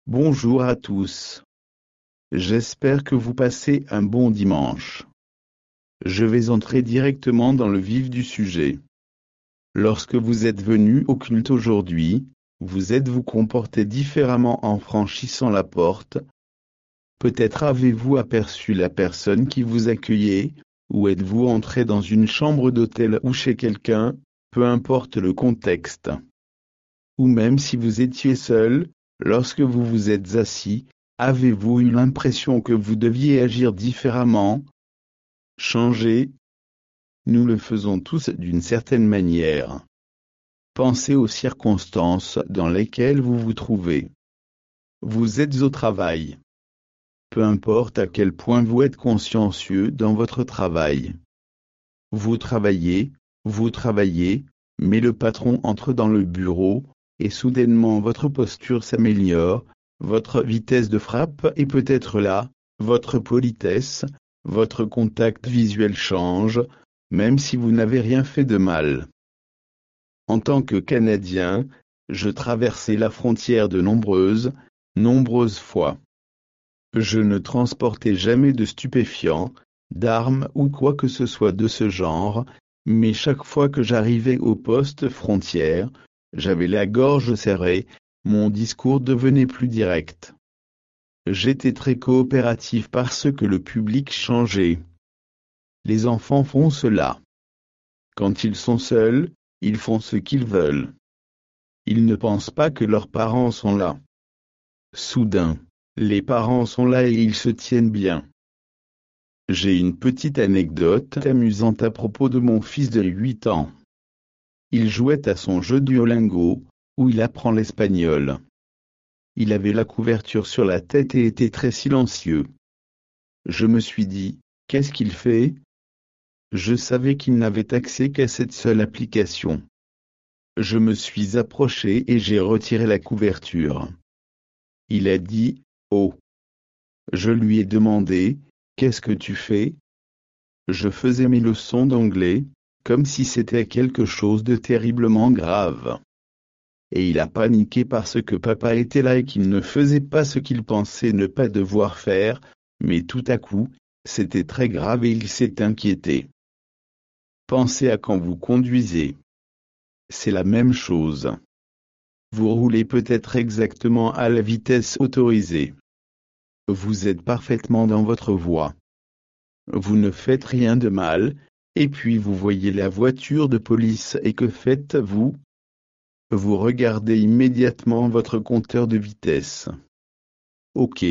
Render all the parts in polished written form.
Bonjour à tous. J'espère que vous passez un bon dimanche. Je vais entrer directement dans le vif du sujet. Lorsque vous êtes venu au culte aujourd'hui, vous êtes-vous comporté différemment en franchissant la porte? Peut-être avez-vous aperçu la personne qui vous accueillait, ou êtes-vous entré dans une chambre d'hôtel ou chez quelqu'un, peu importe le contexte. Ou même si vous étiez seul, lorsque vous vous êtes assis, avez-vous eu l'impression que vous deviez agir différemment? Changer? Nous le faisons tous d'une certaine manière. Pensez aux circonstances dans lesquelles vous vous trouvez. Vous êtes au travail. Peu importe à quel point vous êtes consciencieux dans votre travail. Vous travaillez, mais le patron entre dans le bureau, et soudainement votre posture s'améliore, votre vitesse de frappe est peut-être là, votre politesse, votre contact visuel change, même si vous n'avez rien fait de mal. En tant que Canadien, je traversais la frontière de nombreuses fois. Je ne transportais jamais de stupéfiants, d'armes ou quoi que ce soit de ce genre, mais chaque fois que j'arrivais au poste frontière, j'avais la gorge serrée, mon discours devenait plus direct. J'étais très coopératif parce que le public changeait. Les enfants font cela. Quand ils sont seuls, ils font ce qu'ils veulent. Ils ne pensent pas que leurs parents sont là. Soudain, les parents sont là et ils se tiennent bien. J'ai une petite anecdote amusante à propos de mon fils de 8 ans. Il jouait à son jeu Duolingo, où il apprend l'espagnol. Il avait la couverture sur la tête et était très silencieux. Je me suis dit, qu'est-ce qu'il fait? Je savais qu'il n'avait accès qu'à cette seule application. Je me suis approché et j'ai retiré la couverture. Il a dit, oh. Je lui ai demandé, qu'est-ce que tu fais? Je faisais mes leçons d'anglais, comme si c'était quelque chose de terriblement grave. Et il a paniqué parce que papa était là et qu'il ne faisait pas ce qu'il pensait ne pas devoir faire, mais tout à coup, c'était très grave et il s'est inquiété. Pensez à quand vous conduisez. C'est la même chose. Vous roulez peut-être exactement à la vitesse autorisée. Vous êtes parfaitement dans votre voie. Vous ne faites rien de mal, et puis vous voyez la voiture de police et que faites-vous? Vous regardez immédiatement votre compteur de vitesse. Ok.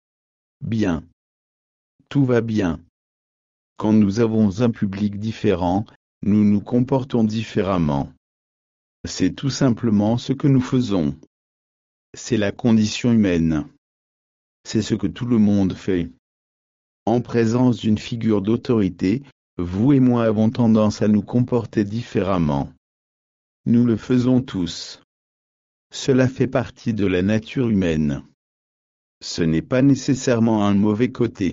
Bien. Tout va bien. Quand nous avons un public différent, nous nous comportons différemment. C'est tout simplement ce que nous faisons. C'est la condition humaine. C'est ce que tout le monde fait. En présence d'une figure d'autorité, vous et moi avons tendance à nous comporter différemment. Nous le faisons tous. Cela fait partie de la nature humaine. Ce n'est pas nécessairement un mauvais côté.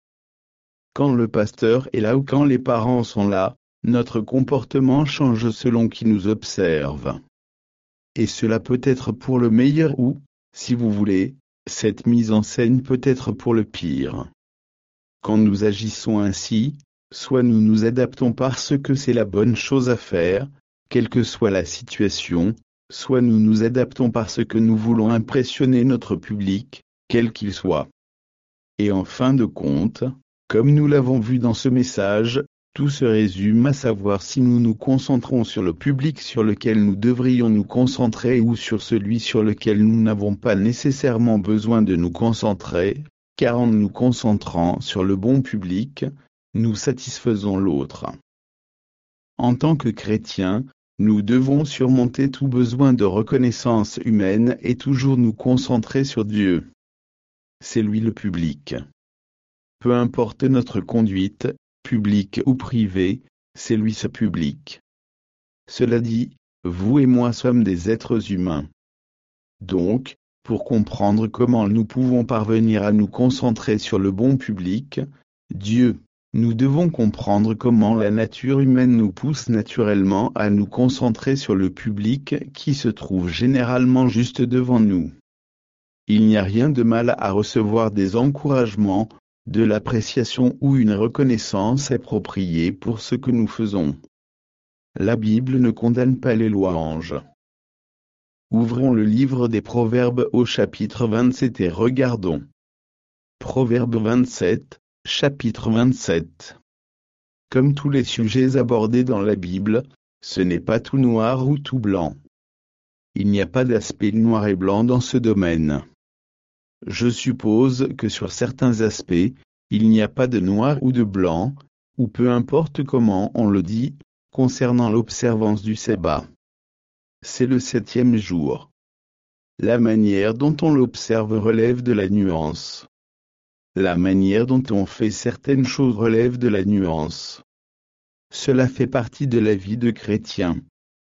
Quand le pasteur est là ou quand les parents sont là, notre comportement change selon qui nous observe. Et cela peut être pour le meilleur ou, si vous voulez, cette mise en scène peut être pour le pire. Quand nous agissons ainsi, soit nous nous adaptons parce que c'est la bonne chose à faire, quelle que soit la situation, soit nous nous adaptons parce que nous voulons impressionner notre public, quel qu'il soit. Et en fin de compte, comme nous l'avons vu dans ce message, tout se résume à savoir si nous nous concentrons sur le public sur lequel nous devrions nous concentrer ou sur celui sur lequel nous n'avons pas nécessairement besoin de nous concentrer, car en nous concentrant sur le bon public, nous satisfaisons l'autre. En tant que chrétiens, nous devons surmonter tout besoin de reconnaissance humaine et toujours nous concentrer sur Dieu. C'est lui le public. Peu importe notre conduite, publique ou privée, c'est lui ce public. Cela dit, vous et moi sommes des êtres humains. Donc, pour comprendre comment nous pouvons parvenir à nous concentrer sur le bon public, Dieu, nous devons comprendre comment la nature humaine nous pousse naturellement à nous concentrer sur le public qui se trouve généralement juste devant nous. il n'y a rien de mal à recevoir des encouragements, de l'appréciation ou une reconnaissance appropriée pour ce que nous faisons. La Bible ne condamne pas les louanges. Ouvrons le livre des Proverbes au chapitre 27 et regardons. Proverbe 27, chapitre 27. Comme tous les sujets abordés dans la Bible, ce n'est pas tout noir ou tout blanc. Il n'y a pas d'aspect noir et blanc dans ce domaine. Je suppose que sur certains aspects, il n'y a pas de noir ou de blanc, ou peu importe comment on le dit, concernant l'observance du sabbat. C'est le 7e jour. La manière dont on l'observe relève de la nuance. La manière dont on fait certaines choses relève de la nuance. Cela fait partie de la vie de chrétien.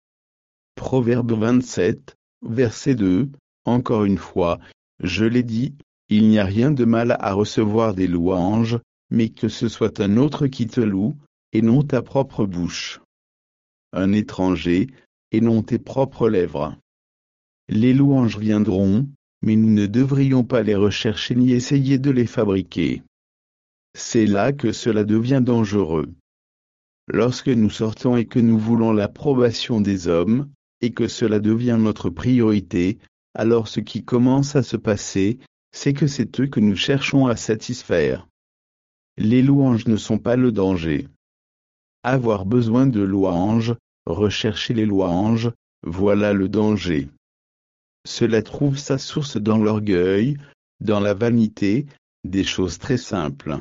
Proverbe 27, verset 2, encore une fois, je l'ai dit, il n'y a rien de mal à recevoir des louanges, mais que ce soit un autre qui te loue, et non ta propre bouche. Un étranger, et non tes propres lèvres. Les louanges viendront, mais nous ne devrions pas les rechercher ni essayer de les fabriquer. C'est là que cela devient dangereux. Lorsque nous sortons et que nous voulons l'approbation des hommes, et que cela devient notre priorité, alors ce qui commence à se passer, c'est que c'est eux que nous cherchons à satisfaire. Les louanges ne sont pas le danger. Avoir besoin de louanges, rechercher les louanges, voilà le danger. Cela trouve sa source dans l'orgueil, dans la vanité, des choses très simples.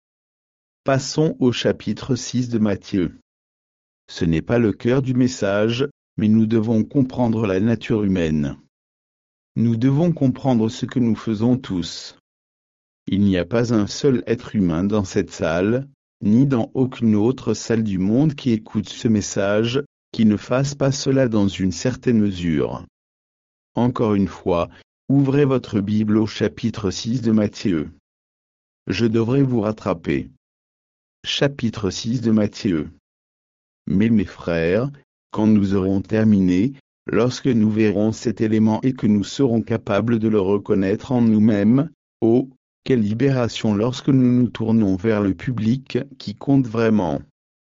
Passons au chapitre 6 de Matthieu. Ce n'est pas le cœur du message, mais nous devons comprendre la nature humaine. Nous devons comprendre ce que nous faisons tous. Il n'y a pas un seul être humain dans cette salle, ni dans aucune autre salle du monde qui écoute ce message, qui ne fasse pas cela dans une certaine mesure. Encore une fois, ouvrez votre Bible au chapitre 6 de Matthieu. Je devrais vous rattraper. Chapitre 6 de Matthieu. Mais mes frères, quand nous aurons terminé, lorsque nous verrons cet élément et que nous serons capables de le reconnaître en nous-mêmes, oh, quelle libération lorsque nous nous tournons vers le public qui compte vraiment.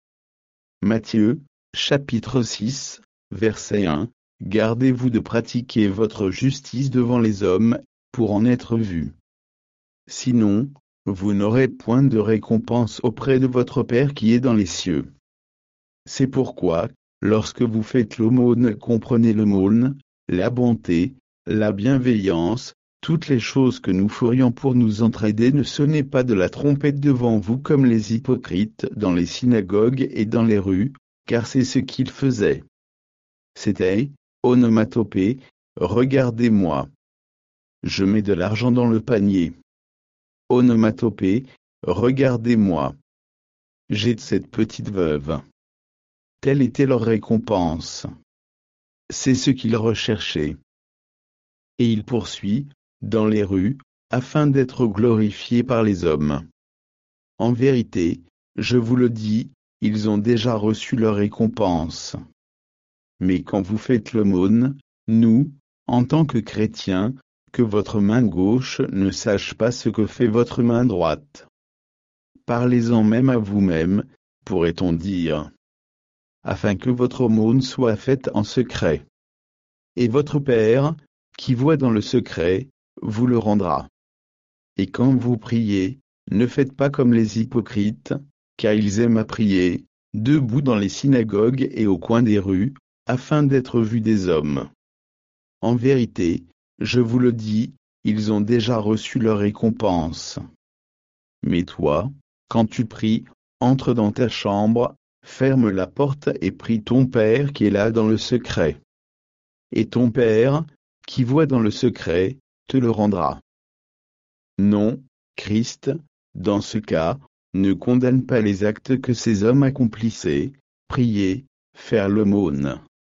Matthieu, chapitre 6, verset 1. Gardez-vous de pratiquer votre justice devant les hommes, pour en être vus. Sinon, vous n'aurez point de récompense auprès de votre Père qui est dans les cieux. C'est pourquoi, lorsque vous faites l'aumône, comprenez l'aumône, la bonté, la bienveillance, toutes les choses que nous ferions pour nous entraider, ne sonnez pas de la trompette devant vous comme les hypocrites dans les synagogues et dans les rues, car c'est ce qu'ils faisaient. C'était onomatopée, regardez-moi. Je mets de l'argent dans le panier. Onomatopée, regardez-moi. J'aide cette petite veuve. Telle était leur récompense. C'est ce qu'ils recherchaient. Et il poursuit, dans les rues, afin d'être glorifiés par les hommes. En vérité, je vous le dis, ils ont déjà reçu leur récompense. Mais quand vous faites l'aumône, nous, en tant que chrétiens, que votre main gauche ne sache pas ce que fait votre main droite. Parlez-en même à vous-même, pourrait-on dire, afin que votre aumône soit faite en secret. Et votre Père, qui voit dans le secret, vous le rendra. Et quand vous priez, ne faites pas comme les hypocrites, car ils aiment à prier, debout dans les synagogues et au coin des rues, afin d'être vus des hommes. En vérité, je vous le dis, ils ont déjà reçu leur récompense. Mais toi, quand tu pries, entre dans ta chambre, ferme la porte et prie ton Père qui est là dans le secret. Et ton Père, qui voit dans le secret, te le rendra. Non, Christ, dans ce cas, ne condamne pas les actes que ces hommes accomplissaient, prier, faire l'aumône.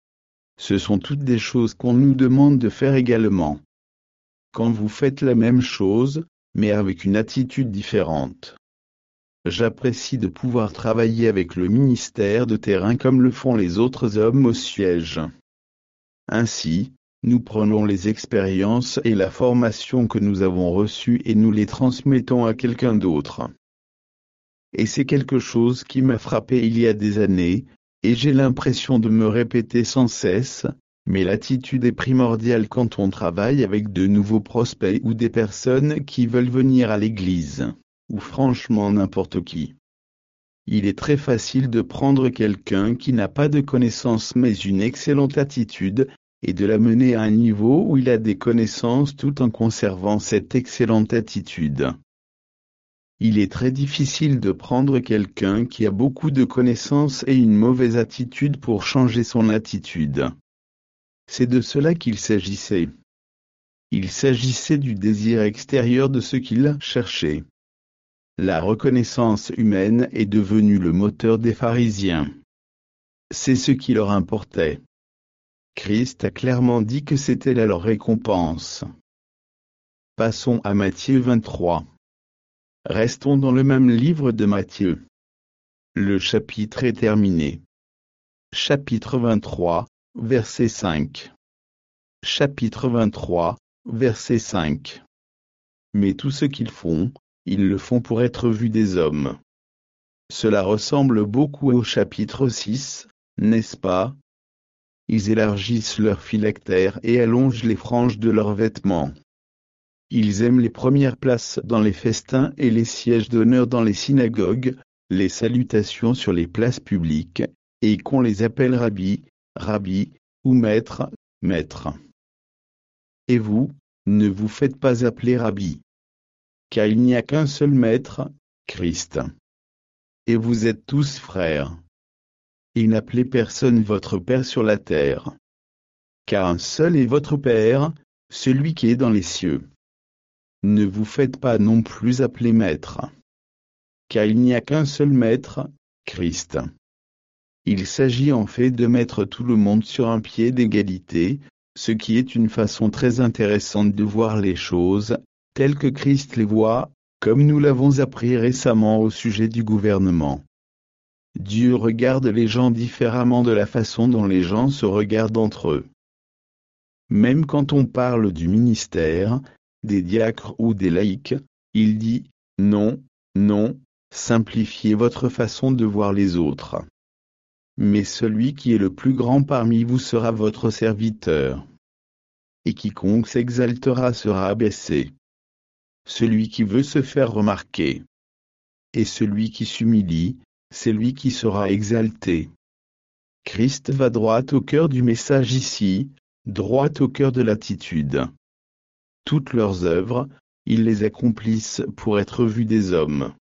Ce sont toutes des choses qu'on nous demande de faire également. Quand vous faites la même chose, mais avec une attitude différente. J'apprécie de pouvoir travailler avec le ministère de terrain comme le font les autres hommes au siège. Ainsi, nous prenons les expériences et la formation que nous avons reçues et nous les transmettons à quelqu'un d'autre. Et c'est quelque chose qui m'a frappé il y a des années, et j'ai l'impression de me répéter sans cesse, mais l'attitude est primordiale quand on travaille avec de nouveaux prospects ou des personnes qui veulent venir à l'église, ou franchement n'importe qui. Il est très facile de prendre quelqu'un qui n'a pas de connaissances mais une excellente attitude, et de l'amener à un niveau où il a des connaissances tout en conservant cette excellente attitude. Il est très difficile de prendre quelqu'un qui a beaucoup de connaissances et une mauvaise attitude pour changer son attitude. C'est de cela qu'il s'agissait. Il s'agissait du désir extérieur de ce qu'il cherchait. La reconnaissance humaine est devenue le moteur des pharisiens. C'est ce qui leur importait. Christ a clairement dit que c'était là leur récompense. Passons à Matthieu 23. Restons dans le même livre de Matthieu. Le chapitre est terminé. Chapitre 23, verset 5. Chapitre 23, verset 5. Mais tout ce qu'ils font, ils le font pour être vus des hommes. Cela ressemble beaucoup au chapitre 6, n'est-ce pas? Ils élargissent leurs phylactères et allongent les franges de leurs vêtements. Ils aiment les premières places dans les festins et les sièges d'honneur dans les synagogues, les salutations sur les places publiques, et qu'on les appelle rabbi, rabbi, ou maître, maître. Et vous, ne vous faites pas appeler rabbi, car il n'y a qu'un seul maître, Christ. Et vous êtes tous frères. Et n'appelez personne votre Père sur la terre, car un seul est votre Père, celui qui est dans les cieux. Ne vous faites pas non plus appeler maître, car il n'y a qu'un seul maître, Christ. Il s'agit en fait de mettre tout le monde sur un pied d'égalité, ce qui est une façon très intéressante de voir les choses, telles que Christ les voit, comme nous l'avons appris récemment au sujet du gouvernement. Dieu regarde les gens différemment de la façon dont les gens se regardent entre eux. Même quand on parle du ministère, des diacres ou des laïcs, il dit « non, non, simplifiez votre façon de voir les autres. Mais celui qui est le plus grand parmi vous sera votre serviteur. Et quiconque s'exaltera sera abaissé. Celui qui veut se faire remarquer. Et celui qui s'humilie, c'est lui qui sera exalté. » Christ va droit au cœur du message ici, droit au cœur de l'attitude. Toutes leurs œuvres, ils les accomplissent pour être vus des hommes.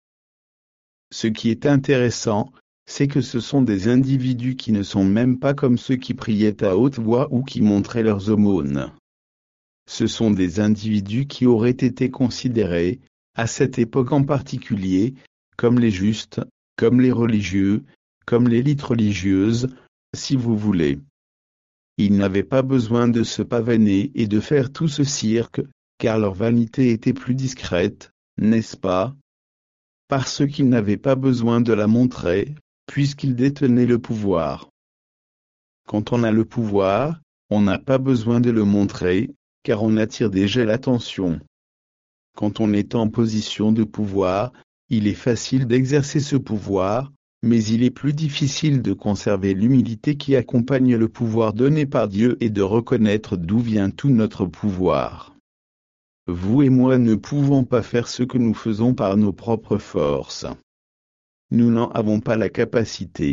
Ce qui est intéressant, c'est que ce sont des individus qui ne sont même pas comme ceux qui priaient à haute voix ou qui montraient leurs aumônes. Ce sont des individus qui auraient été considérés, à cette époque en particulier, comme les justes, comme les religieux, comme l'élite religieuse, si vous voulez. Ils n'avaient pas besoin de se pavaner et de faire tout ce cirque, car leur vanité était plus discrète, n'est-ce pas? Parce qu'ils n'avaient pas besoin de la montrer, puisqu'ils détenaient le pouvoir. Quand on a le pouvoir, on n'a pas besoin de le montrer, car on attire déjà l'attention. Quand on est en position de pouvoir, il est facile d'exercer ce pouvoir, mais il est plus difficile de conserver l'humilité qui accompagne le pouvoir donné par Dieu et de reconnaître d'où vient tout notre pouvoir. Vous et moi ne pouvons pas faire ce que nous faisons par nos propres forces. Nous n'en avons pas la capacité.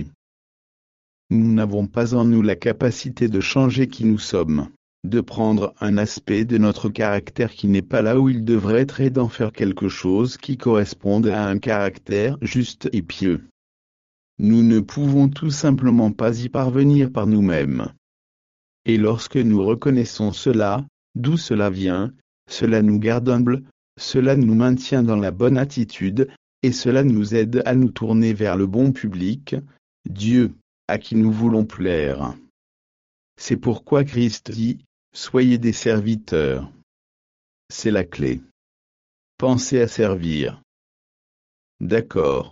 Nous n'avons pas en nous la capacité de changer qui nous sommes, de prendre un aspect de notre caractère qui n'est pas là où il devrait être et d'en faire quelque chose qui corresponde à un caractère juste et pieux. Nous ne pouvons tout simplement pas y parvenir par nous-mêmes. Et lorsque nous reconnaissons cela, d'où cela vient, cela nous garde humbles, cela nous maintient dans la bonne attitude, et cela nous aide à nous tourner vers le bon public, Dieu, à qui nous voulons plaire. C'est pourquoi Christ dit, « Soyez des serviteurs ». C'est la clé. Pensez à servir. D'accord.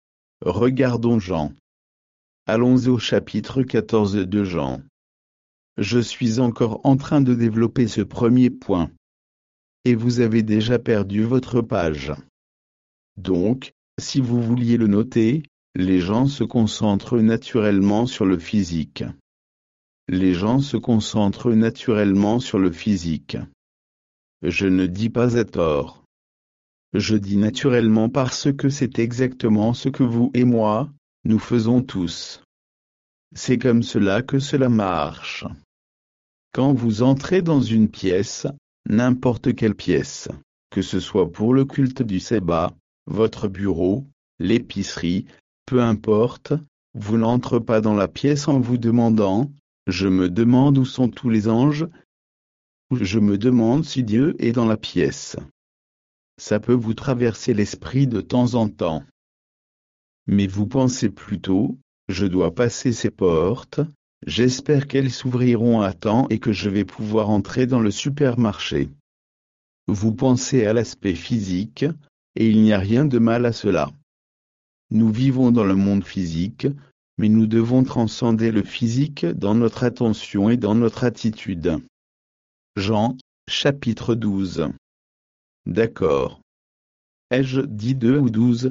Regardons Jean. Allons au chapitre 14 de Jean. Je suis encore en train de développer ce premier point. Et vous avez déjà perdu votre page. Donc, si vous vouliez le noter, les gens se concentrent naturellement sur le physique. Les gens se concentrent naturellement sur le physique. Je ne dis pas à tort. Je dis naturellement parce que c'est exactement ce que vous et moi, nous faisons tous. C'est comme cela que cela marche. Quand vous entrez dans une pièce, n'importe quelle pièce, que ce soit pour le culte du sabbat, votre bureau, l'épicerie, peu importe, vous n'entrez pas dans la pièce en vous demandant « Je me demande où sont tous les anges » ou « Je me demande si Dieu est dans la pièce ». Ça peut vous traverser l'esprit de temps en temps. Mais vous pensez plutôt « Je dois passer ces portes ». J'espère qu'elles s'ouvriront à temps et que je vais pouvoir entrer dans le supermarché. Vous pensez à l'aspect physique, et il n'y a rien de mal à cela. Nous vivons dans le monde physique, mais nous devons transcender le physique dans notre attention et dans notre attitude. Jean, chapitre 12. D'accord. Ai-je dit 2 ou 12?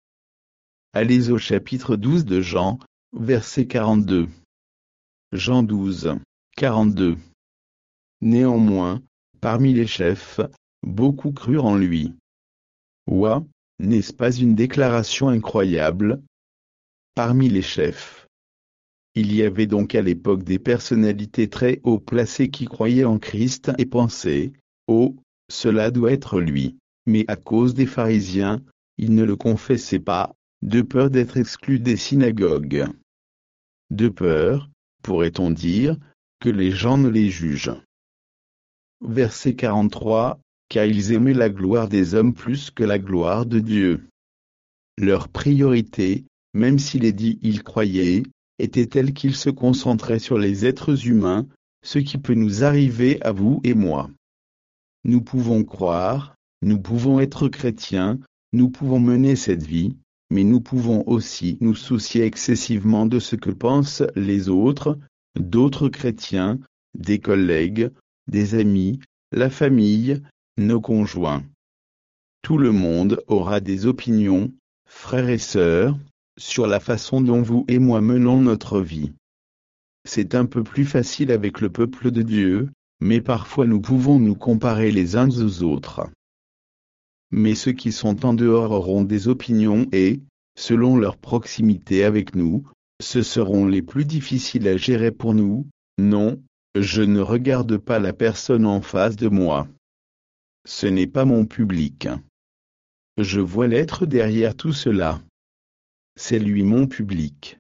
Allez au chapitre 12 de Jean, verset 42. Jean 12, 42. Néanmoins, parmi les chefs, beaucoup crurent en lui. Ouah, n'est-ce pas une déclaration incroyable? Parmi les chefs. Il y avait donc à l'époque des personnalités très haut placées qui croyaient en Christ et pensaient, oh, cela doit être lui. Mais à cause des pharisiens, ils ne le confessaient pas, de peur d'être exclus des synagogues. De peur, pourrait-on dire, que les gens ne les jugent. Verset 43, car ils aimaient la gloire des hommes plus que la gloire de Dieu. Leur priorité, même s'il est dit ils croyaient, était telle qu'ils se concentraient sur les êtres humains, ce qui peut nous arriver à vous et moi. Nous pouvons croire, nous pouvons être chrétiens, nous pouvons mener cette vie, mais nous pouvons aussi nous soucier excessivement de ce que pensent les autres, d'autres chrétiens, des collègues, des amis, la famille, nos conjoints. Tout le monde aura des opinions, frères et sœurs, sur la façon dont vous et moi menons notre vie. C'est un peu plus facile avec le peuple de Dieu, mais parfois nous pouvons nous comparer les uns aux autres. Mais ceux qui sont en dehors auront des opinions et, selon leur proximité avec nous, ce seront les plus difficiles à gérer pour nous. Non, je ne regarde pas la personne en face de moi. Ce n'est pas mon public. Je vois l'être derrière tout cela. C'est lui mon public.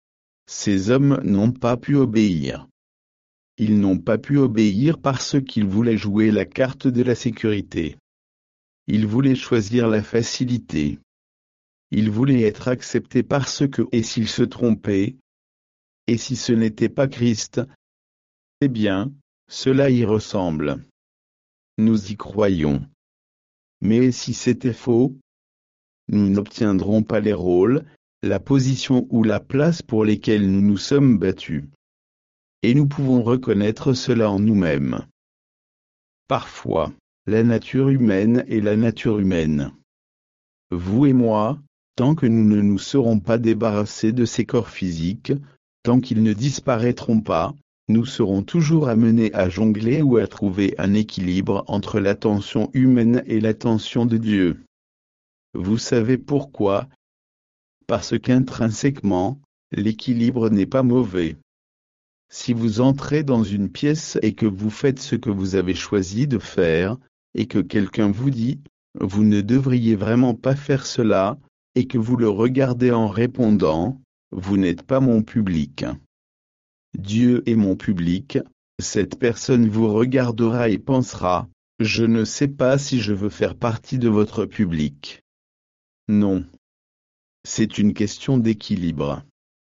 Ces hommes n'ont pas pu obéir. Ils n'ont pas pu obéir parce qu'ils voulaient jouer la carte de la sécurité. Ils voulaient choisir la facilité. Ils voulaient être acceptés parce que, et s'ils se trompaient, et si ce n'était pas Christ, eh bien, cela y ressemble. Nous y croyons. Mais si c'était faux, nous n'obtiendrons pas les rôles, la position ou la place pour lesquels nous nous sommes battus. Et nous pouvons reconnaître cela en nous-mêmes. Parfois, la nature humaine est la nature humaine. Vous et moi, tant que nous ne nous serons pas débarrassés de ces corps physiques, tant qu'ils ne disparaîtront pas, nous serons toujours amenés à jongler ou à trouver un équilibre entre l'attention humaine et l'attention de Dieu. Vous savez pourquoi? Parce qu'intrinsèquement, l'équilibre n'est pas mauvais. Si vous entrez dans une pièce et que vous faites ce que vous avez choisi de faire, et que quelqu'un vous dit « Vous ne devriez vraiment pas faire cela », et que vous le regardez en répondant « Vous n'êtes pas mon public ». Dieu est mon public, cette personne vous regardera et pensera « Je ne sais pas si je veux faire partie de votre public ». Non. C'est une question d'équilibre.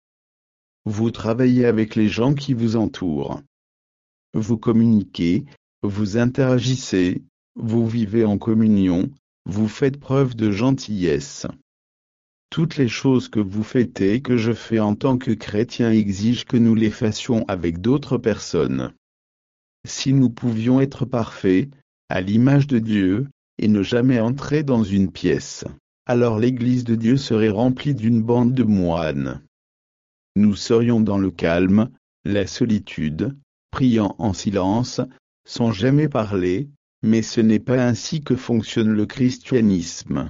Vous travaillez avec les gens qui vous entourent. Vous communiquez, vous interagissez, vous vivez en communion, vous faites preuve de gentillesse. Toutes les choses que vous faites et que je fais en tant que chrétien exigent que nous les fassions avec d'autres personnes. Si nous pouvions être parfaits, à l'image de Dieu, et ne jamais entrer dans une pièce, alors l'Église de Dieu serait remplie d'une bande de moines. Nous serions dans le calme, la solitude, priant en silence, sans jamais parler, mais ce n'est pas ainsi que fonctionne le christianisme.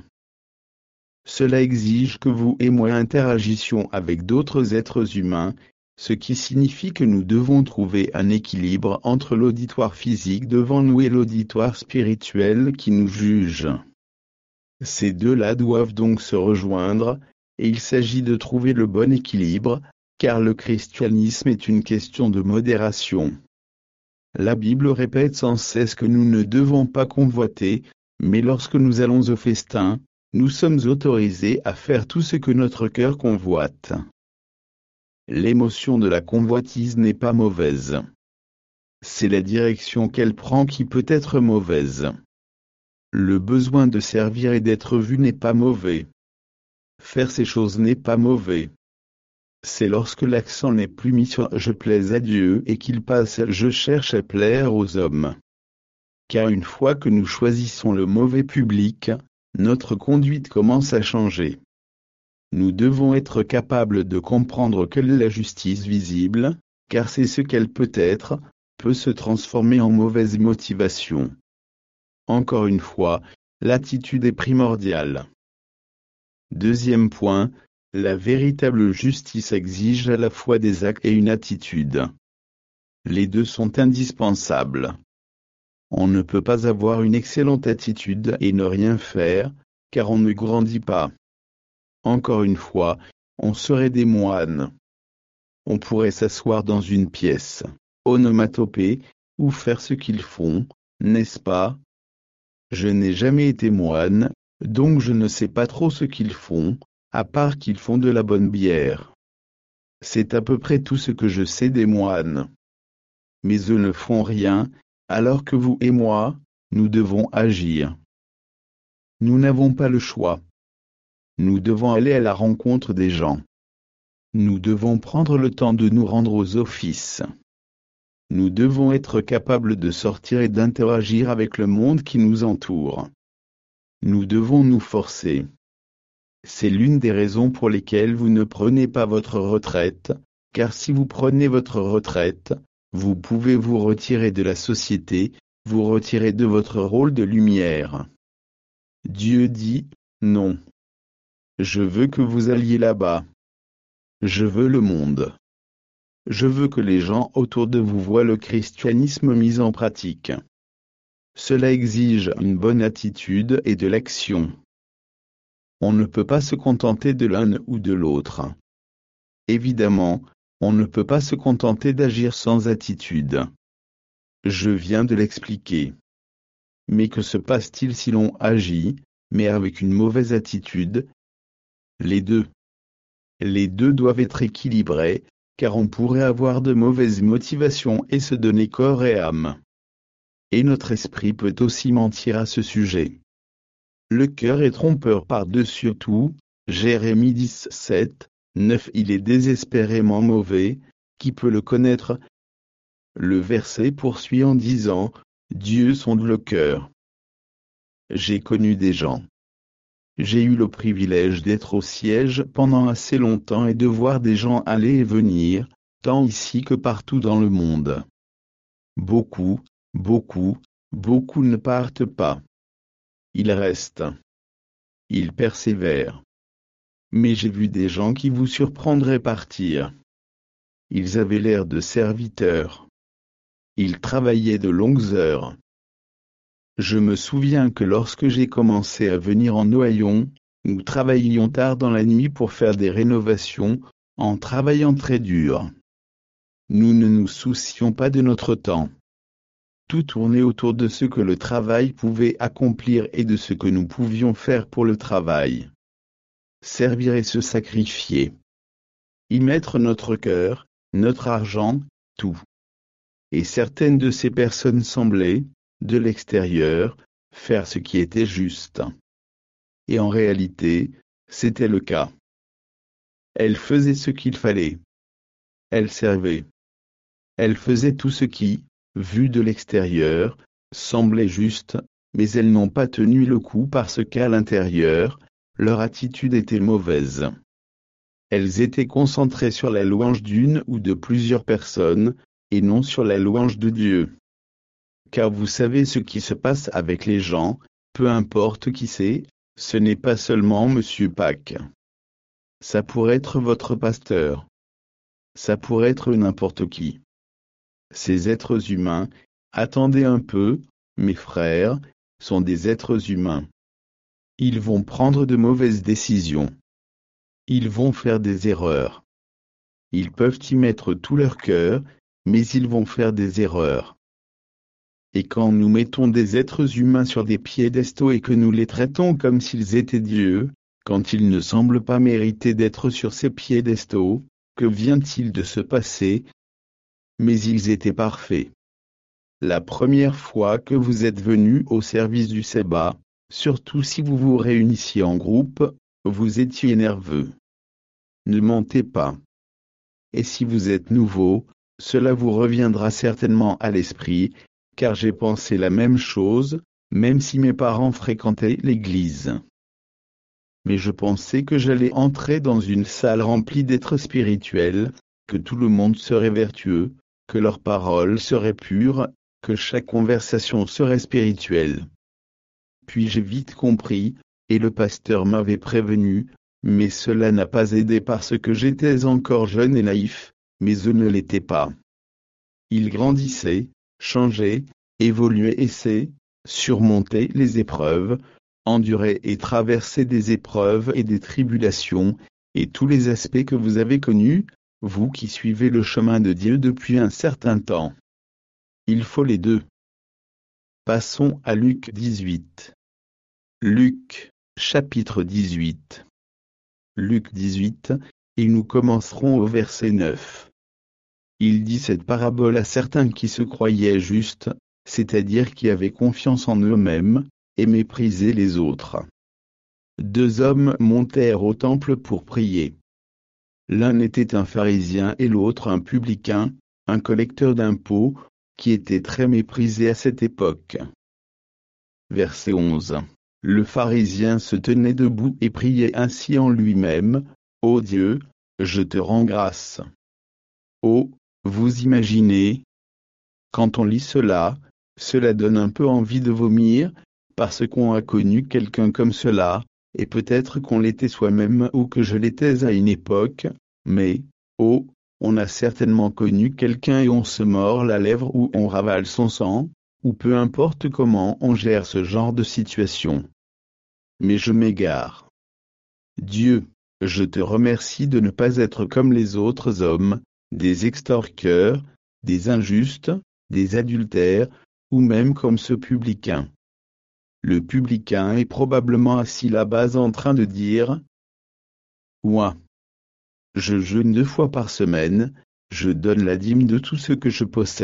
Cela exige que vous et moi interagissions avec d'autres êtres humains, ce qui signifie que nous devons trouver un équilibre entre l'auditoire physique devant nous et l'auditoire spirituel qui nous juge. Ces deux-là doivent donc se rejoindre, et il s'agit de trouver le bon équilibre, car le christianisme est une question de modération. La Bible répète sans cesse que nous ne devons pas convoiter, mais lorsque nous allons au festin, nous sommes autorisés à faire tout ce que notre cœur convoite. L'émotion de la convoitise n'est pas mauvaise. C'est la direction qu'elle prend qui peut être mauvaise. Le besoin de servir et d'être vu n'est pas mauvais. Faire ces choses n'est pas mauvais. C'est lorsque l'accent n'est plus mis sur « je plais à Dieu » et qu'il passe à « je cherche à plaire aux hommes ». Car une fois que nous choisissons le mauvais public, notre conduite commence à changer. Nous devons être capables de comprendre quelle est la justice visible, car c'est ce qu'elle peut être, peut se transformer en mauvaise motivation. Encore une fois, l'attitude est primordiale. Deuxième point, la véritable justice exige à la fois des actes et une attitude. Les deux sont indispensables. On ne peut pas avoir une excellente attitude et ne rien faire, car on ne grandit pas. Encore une fois, on serait des moines. On pourrait s'asseoir dans une pièce, onomatopée, ou faire ce qu'ils font, n'est-ce pas? Je n'ai jamais été moine, donc je ne sais pas trop ce qu'ils font, à part qu'ils font de la bonne bière. C'est à peu près tout ce que je sais des moines. Mais eux ne font rien, alors que vous et moi, nous devons agir. Nous n'avons pas le choix. Nous devons aller à la rencontre des gens. Nous devons prendre le temps de nous rendre aux offices. Nous devons être capables de sortir et d'interagir avec le monde qui nous entoure. Nous devons nous forcer. C'est l'une des raisons pour lesquelles vous ne prenez pas votre retraite, car si vous prenez votre retraite, vous pouvez vous retirer de la société, vous retirer de votre rôle de lumière. Dieu dit, non. Je veux que vous alliez là-bas. Je veux le monde. Je veux que les gens autour de vous voient le christianisme mis en pratique. Cela exige une bonne attitude et de l'action. On ne peut pas se contenter de l'un ou de l'autre. Évidemment, on ne peut pas se contenter d'agir sans attitude. Je viens de l'expliquer. Mais que se passe-t-il si l'on agit, mais avec une mauvaise attitude? Les deux. Les deux doivent être équilibrés, car on pourrait avoir de mauvaises motivations et se donner corps et âme. Et notre esprit peut aussi mentir à ce sujet. Le cœur est trompeur par-dessus tout, Jérémie 10, 7, 9. Il est désespérément mauvais, qui peut le connaître? Le verset poursuit en disant, Dieu sonde le cœur. J'ai connu des gens. J'ai eu le privilège d'être au siège pendant assez longtemps et de voir des gens aller et venir, tant ici que partout dans le monde. Beaucoup ne partent pas. Ils restent. Ils persévèrent. Mais j'ai vu des gens qui vous surprendraient partir. Ils avaient l'air de serviteurs. Ils travaillaient de longues heures. Je me souviens que lorsque j'ai commencé à venir en Noyon, nous travaillions tard dans la nuit pour faire des rénovations, en travaillant très dur. Nous ne nous soucions pas de notre temps. Tout tournait autour de ce que le travail pouvait accomplir et de ce que nous pouvions faire pour le travail. Servir et se sacrifier. Y mettre notre cœur, notre argent, tout. Et certaines de ces personnes semblaient, de l'extérieur, faire ce qui était juste. Et en réalité, C'était le cas. Elle faisait ce qu'il fallait. Elle servait. Elle faisait tout ce qui, vu de l'extérieur, semblait juste, mais elles n'ont pas tenu le coup parce qu'à l'intérieur, leur attitude était mauvaise. Elles étaient concentrées sur la louange d'une ou de plusieurs personnes, et non sur la louange de Dieu. Car vous savez ce qui se passe avec les gens, peu importe qui c'est, ce n'est pas seulement Monsieur Pâques. Ça pourrait être votre pasteur. Ça pourrait être n'importe qui. Ces êtres humains, attendez un peu, mes frères, sont des êtres humains. Ils vont prendre de mauvaises décisions. Ils vont faire des erreurs. Ils peuvent y mettre tout leur cœur, mais ils vont faire des erreurs. Et quand nous mettons des êtres humains sur des piédestaux et que nous les traitons comme s'ils étaient Dieu, quand ils ne semblent pas mériter d'être sur ces piédestaux, que vient-il de se passer? Mais ils étaient parfaits. La première fois que vous êtes venus au service du Séba, surtout si vous vous réunissiez en groupe, vous étiez nerveux. Ne mentez pas. Et si vous êtes nouveau, cela vous reviendra certainement à l'esprit, car j'ai pensé la même chose, même si mes parents fréquentaient l'église. Mais je pensais que j'allais entrer dans une salle remplie d'êtres spirituels, que tout le monde serait vertueux, que leurs paroles seraient pures, que chaque conversation serait spirituelle. Puis j'ai vite compris, et le pasteur m'avait prévenu, mais cela n'a pas aidé parce que j'étais encore jeune et naïf, mais je ne l'étais pas. Il grandissait, changeait, évoluait et surmonter les épreuves, endurer et traverser des épreuves et des tribulations, et tous les aspects que vous avez connus, vous qui suivez le chemin de Dieu depuis un certain temps. Il faut les deux. Passons à Luc 18. Luc, chapitre 18. Luc 18, et nous commencerons au verset 9. Il dit cette parabole à certains qui se croyaient justes, c'est-à-dire qui avaient confiance en eux-mêmes, et méprisaient les autres. Deux hommes montèrent au temple pour prier. L'un était un pharisien et l'autre un publicain, un collecteur d'impôts, qui était très méprisé à cette époque. Verset 11. Le pharisien se tenait debout et priait ainsi en lui-même, « Ô Dieu, je te rends grâce. » Oh, vous imaginez? Quand on lit cela, cela donne un peu envie de vomir, parce qu'on a connu quelqu'un comme cela, et peut-être qu'on l'était soi-même ou que je l'étais à une époque, mais, oh, on a certainement connu quelqu'un et on se mord la lèvre ou on ravale son sang, ou peu importe comment on gère ce genre de situation. Mais je m'égare. Dieu, je te remercie de ne pas être comme les autres hommes, des extorqueurs, des injustes, des adultères, ou même comme ce publicain. Le publicain est probablement assis là-bas en train de dire « Moi, je jeûne 2 fois par semaine, je donne la dîme de tout ce que je possède. »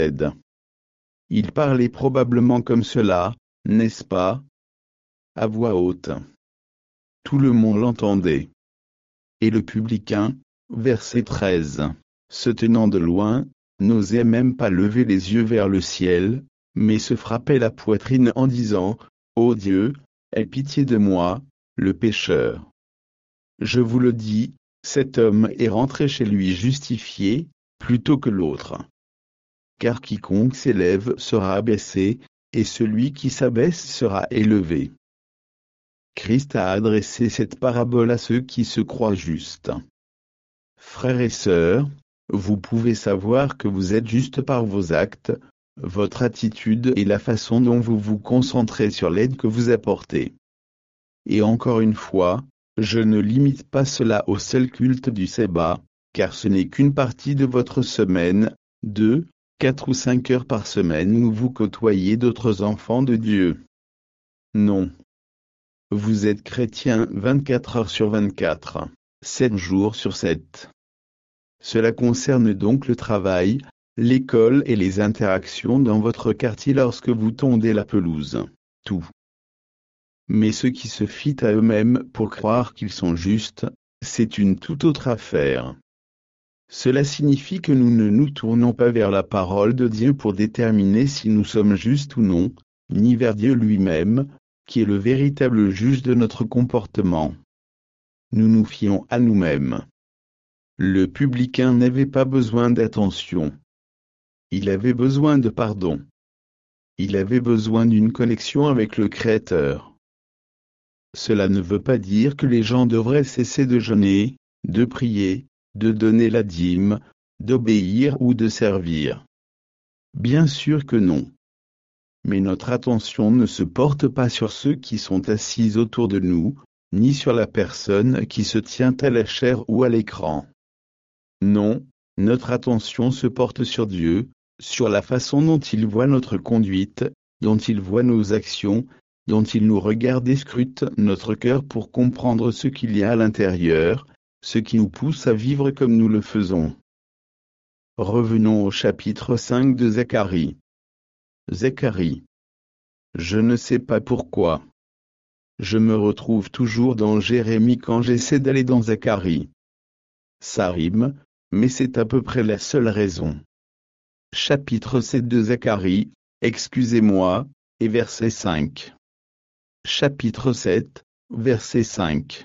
Il parlait probablement comme cela, n'est-ce pas? À voix haute. Tout le monde l'entendait. Et le publicain, verset 13, se tenant de loin, n'osait même pas lever les yeux vers le ciel, mais se frappait la poitrine en disant, « Ô Dieu, aie pitié de moi, le pécheur. » Je vous le dis, cet homme est rentré chez lui justifié, plutôt que l'autre. Car quiconque s'élève sera abaissé, et celui qui s'abaisse sera élevé. Christ a adressé cette parabole à ceux qui se croient justes. Frères et sœurs, vous pouvez savoir que vous êtes justes par vos actes, votre attitude et la façon dont vous vous concentrez sur l'aide que vous apportez. Et encore une fois, je ne limite pas cela au seul culte du Séba, car ce n'est qu'une partie de votre semaine, 2, 4 ou 5 heures par semaine où vous côtoyez d'autres enfants de Dieu. Non. Vous êtes chrétien 24 heures sur 24, 7 jours sur 7. Cela concerne donc le travail, l'école et les interactions dans votre quartier lorsque vous tondez la pelouse. Tout. Mais ceux qui se fient à eux-mêmes pour croire qu'ils sont justes, c'est une toute autre affaire. Cela signifie que nous ne nous tournons pas vers la parole de Dieu pour déterminer si nous sommes justes ou non, ni vers Dieu lui-même, qui est le véritable juge de notre comportement. Nous nous fions à nous-mêmes. Le publicain n'avait pas besoin d'attention. Il avait besoin de pardon. Il avait besoin d'une connexion avec le Créateur. Cela ne veut pas dire que les gens devraient cesser de jeûner, de prier, de donner la dîme, d'obéir ou de servir. Bien sûr que non. Mais notre attention ne se porte pas sur ceux qui sont assis autour de nous, ni sur la personne qui se tient à la chaire ou à l'écran. Non, notre attention se porte sur Dieu, sur la façon dont il voit notre conduite, dont il voit nos actions, dont il nous regarde et scrute notre cœur pour comprendre ce qu'il y a à l'intérieur, ce qui nous pousse à vivre comme nous le faisons. Revenons au chapitre 5 de Zacharie. Zacharie. Je ne sais pas pourquoi. Je me retrouve toujours dans Jérémie quand j'essaie d'aller dans Zacharie. Ça rime, mais c'est à peu près la seule raison. Chapitre 7 de Zacharie, excusez-moi, et verset 5. Chapitre 7, verset 5.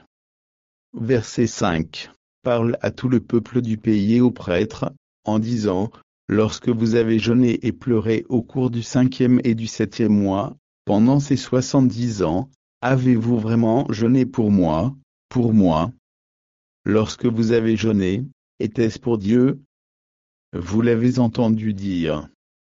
Verset 5. Parle à tout le peuple du pays et aux prêtres, en disant, lorsque vous avez jeûné et pleuré au cours du 5e et du 7e mois, pendant ces 70 ans, avez-vous vraiment jeûné pour moi, pour moi? Lorsque vous avez jeûné, était-ce pour Dieu? Vous l'avez entendu dire.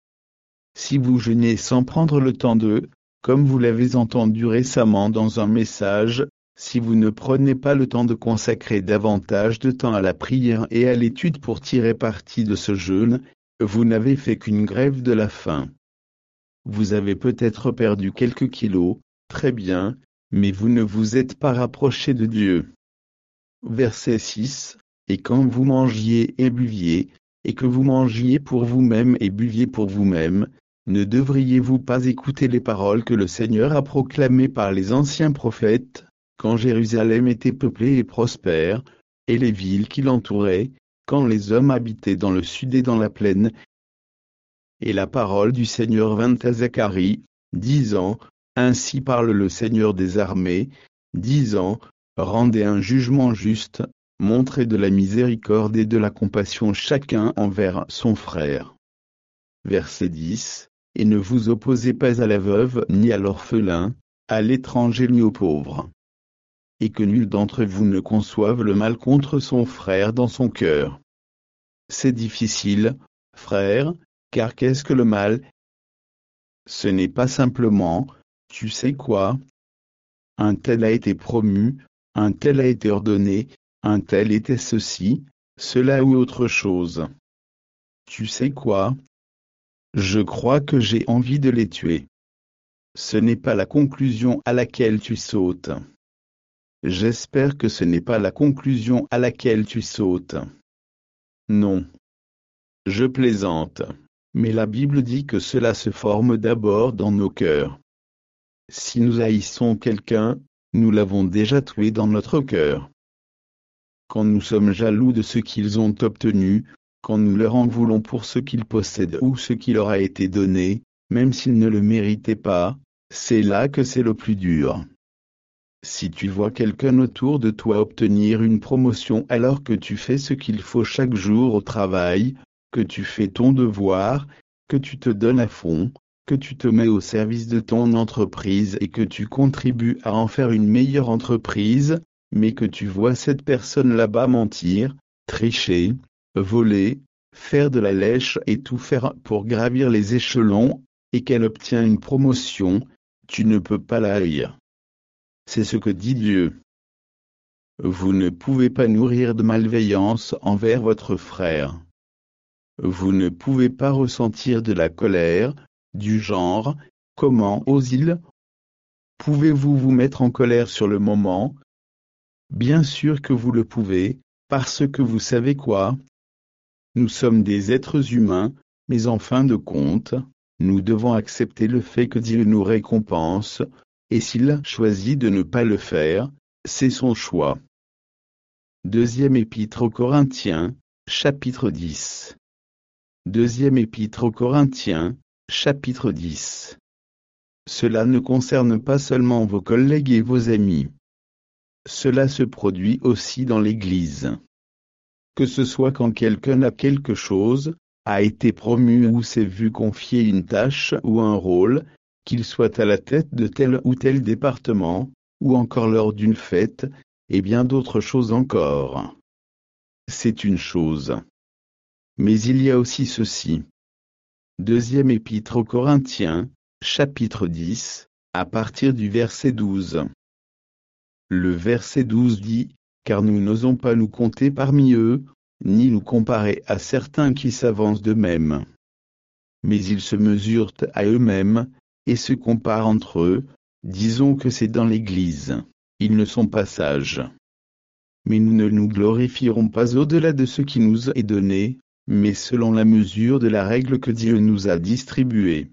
Si vous jeûnez sans prendre le temps de, comme vous l'avez entendu récemment dans un message, si vous ne prenez pas le temps de consacrer davantage de temps à la prière et à l'étude pour tirer parti de ce jeûne, vous n'avez fait qu'une grève de la faim. Vous avez peut-être perdu quelques kilos, très bien, mais vous ne vous êtes pas rapproché de Dieu. Verset 6. Et quand vous mangiez et buviez, et que vous mangiez pour vous-même et buviez pour vous-même, ne devriez-vous pas écouter les paroles que le Seigneur a proclamées par les anciens prophètes, quand Jérusalem était peuplée et prospère, et les villes qui l'entouraient, quand les hommes habitaient dans le sud et dans la plaine? Et la parole du Seigneur vint à Zacharie, disant, ainsi parle le Seigneur des armées, disant, rendez un jugement juste, montrez de la miséricorde et de la compassion chacun envers son frère. Verset 10. Et ne vous opposez pas à la veuve ni à l'orphelin, à l'étranger ni au pauvre. Et que nul d'entre vous ne conçoive le mal contre son frère dans son cœur. C'est difficile, frère, car qu'est-ce que le mal? Ce n'est pas simplement, tu sais quoi? Un tel a été promu, un tel a été ordonné, un tel était ceci, cela ou autre chose. Tu sais quoi? Je crois que j'ai envie de les tuer. Ce n'est pas la conclusion à laquelle tu sautes. J'espère que ce n'est pas la conclusion à laquelle tu sautes. Non. Je plaisante. Mais la Bible dit que cela se forme d'abord dans nos cœurs. Si nous haïssons quelqu'un, nous l'avons déjà tué dans notre cœur. Quand nous sommes jaloux de ce qu'ils ont obtenu, quand nous leur en voulons pour ce qu'ils possèdent ou ce qui leur a été donné, même s'ils ne le méritaient pas, c'est là que c'est le plus dur. Si tu vois quelqu'un autour de toi obtenir une promotion alors que tu fais ce qu'il faut chaque jour au travail, que tu fais ton devoir, que tu te donnes à fond, que tu te mets au service de ton entreprise et que tu contribues à en faire une meilleure entreprise, mais que tu vois cette personne là-bas mentir, tricher, voler, faire de la lèche et tout faire pour gravir les échelons, et qu'elle obtient une promotion, tu ne peux pas la haïr. C'est ce que dit Dieu. Vous ne pouvez pas nourrir de malveillance envers votre frère. Vous ne pouvez pas ressentir de la colère, du genre, comment ose-t-il? Pouvez-vous vous mettre en colère sur le moment? Bien sûr que vous le pouvez, parce que vous savez quoi? Nous sommes des êtres humains, mais en fin de compte, nous devons accepter le fait que Dieu nous récompense, et s'il choisit de ne pas le faire, c'est son choix. Deuxième épître aux Corinthiens, chapitre 10. Deuxième épître aux Corinthiens, chapitre 10. Cela ne concerne pas seulement vos collègues et vos amis. Cela se produit aussi dans l'Église. Que ce soit quand quelqu'un a quelque chose, a été promu ou s'est vu confier une tâche ou un rôle, qu'il soit à la tête de tel ou tel département, ou encore lors d'une fête, et bien d'autres choses encore. C'est une chose. Mais il y a aussi ceci. Deuxième épître aux Corinthiens, chapitre 10, à partir du verset 12. Le verset 12 dit, « Car nous n'osons pas nous compter parmi eux, ni nous comparer à certains qui s'avancent d'eux-mêmes. Mais ils se mesurent à eux-mêmes, et se comparent entre eux, disons que c'est dans l'Église. Ils ne sont pas sages. Mais nous ne nous glorifierons pas au-delà de ce qui nous est donné, mais selon la mesure de la règle que Dieu nous a distribuée.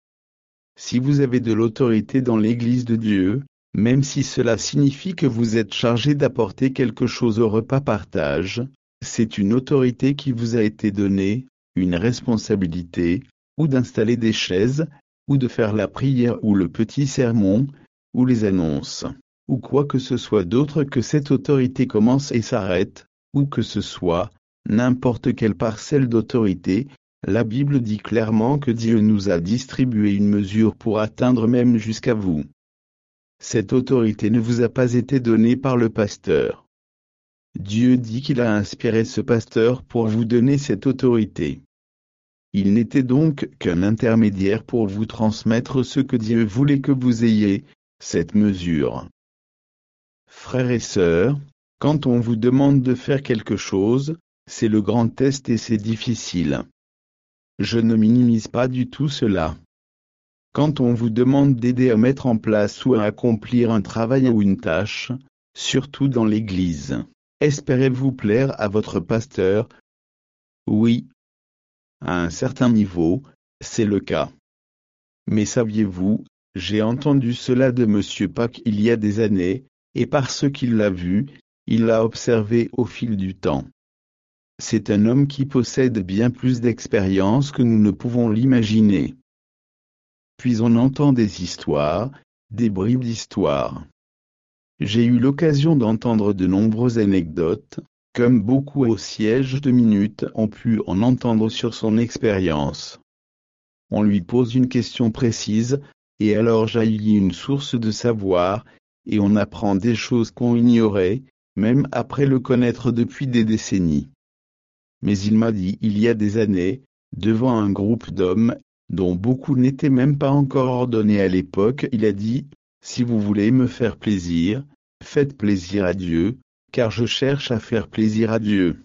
Si vous avez de l'autorité dans l'Église de Dieu, même si cela signifie que vous êtes chargé d'apporter quelque chose au repas partage, c'est une autorité qui vous a été donnée, une responsabilité, ou d'installer des chaises, ou de faire la prière ou le petit sermon, ou les annonces, ou quoi que ce soit d'autre que cette autorité commence et s'arrête, ou que ce soit n'importe quelle parcelle d'autorité. La Bible dit clairement que Dieu nous a distribué une mesure pour atteindre même jusqu'à vous. Cette autorité ne vous a pas été donnée par le pasteur. Dieu dit qu'il a inspiré ce pasteur pour vous donner cette autorité. Il n'était donc qu'un intermédiaire pour vous transmettre ce que Dieu voulait que vous ayez, cette mesure. Frères et sœurs, quand on vous demande de faire quelque chose, c'est le grand test et c'est difficile. Je ne minimise pas du tout cela. Quand on vous demande d'aider à mettre en place ou à accomplir un travail ou une tâche, surtout dans l'Église, espérez-vous plaire à votre pasteur? Oui. À un certain niveau, c'est le cas. Mais saviez-vous, j'ai entendu cela de M. Pack il y a des années, et parce qu'il l'a vu, il l'a observé au fil du temps. C'est un homme qui possède bien plus d'expérience que nous ne pouvons l'imaginer. Puis on entend des histoires, des bribes d'histoires. J'ai eu l'occasion d'entendre de nombreuses anecdotes, comme beaucoup au siège de minutes ont pu en entendre sur son expérience. On lui pose une question précise, et alors jaillit une source de savoir, et on apprend des choses qu'on ignorait, même après le connaître depuis des décennies. Mais il m'a dit il y a des années, devant un groupe d'hommes, dont beaucoup n'étaient même pas encore ordonnés à l'époque, il a dit, « Si vous voulez me faire plaisir, faites plaisir à Dieu, car je cherche à faire plaisir à Dieu.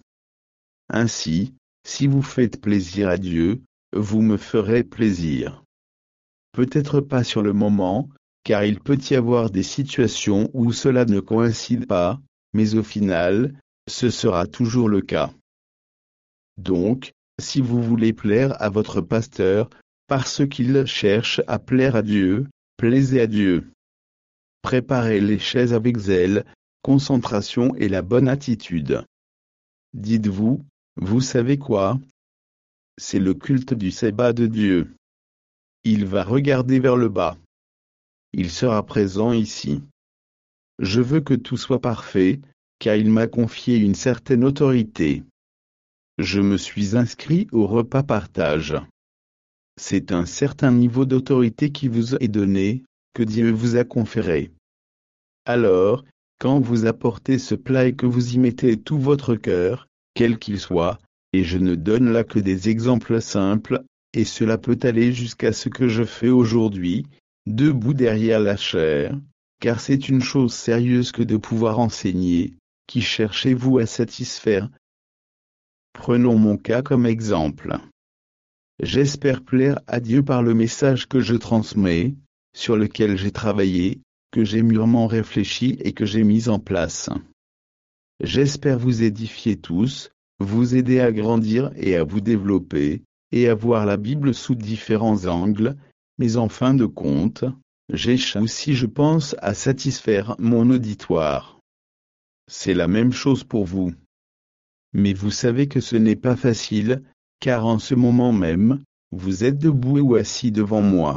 Ainsi, si vous faites plaisir à Dieu, vous me ferez plaisir. » Peut-être pas sur le moment, car il peut y avoir des situations où cela ne coïncide pas, mais au final, ce sera toujours le cas. Donc, si vous voulez plaire à votre pasteur, parce qu'il cherche à plaire à Dieu, plaisez à Dieu. Préparez les chaises avec zèle, concentration et la bonne attitude. Dites-vous, vous savez quoi? C'est le culte du sabbat de Dieu. Il va regarder vers le bas. Il sera présent ici. Je veux que tout soit parfait, car il m'a confié une certaine autorité. Je me suis inscrit au repas partage. C'est un certain niveau d'autorité qui vous est donné, que Dieu vous a conféré. Alors, quand vous apportez ce plat et que vous y mettez tout votre cœur, quel qu'il soit, et je ne donne là que des exemples simples, et cela peut aller jusqu'à ce que je fais aujourd'hui, debout derrière la chair, car c'est une chose sérieuse que de pouvoir enseigner, qui cherchez-vous à satisfaire? Prenons mon cas comme exemple. J'espère plaire à Dieu par le message que je transmets, sur lequel j'ai travaillé, que j'ai mûrement réfléchi et que j'ai mis en place. J'espère vous édifier tous, vous aider à grandir et à vous développer, et à voir la Bible sous différents angles, mais en fin de compte, j'échoue si je pense à satisfaire mon auditoire. C'est la même chose pour vous. Mais vous savez que ce n'est pas facile, car en ce moment même, vous êtes debout ou assis devant moi.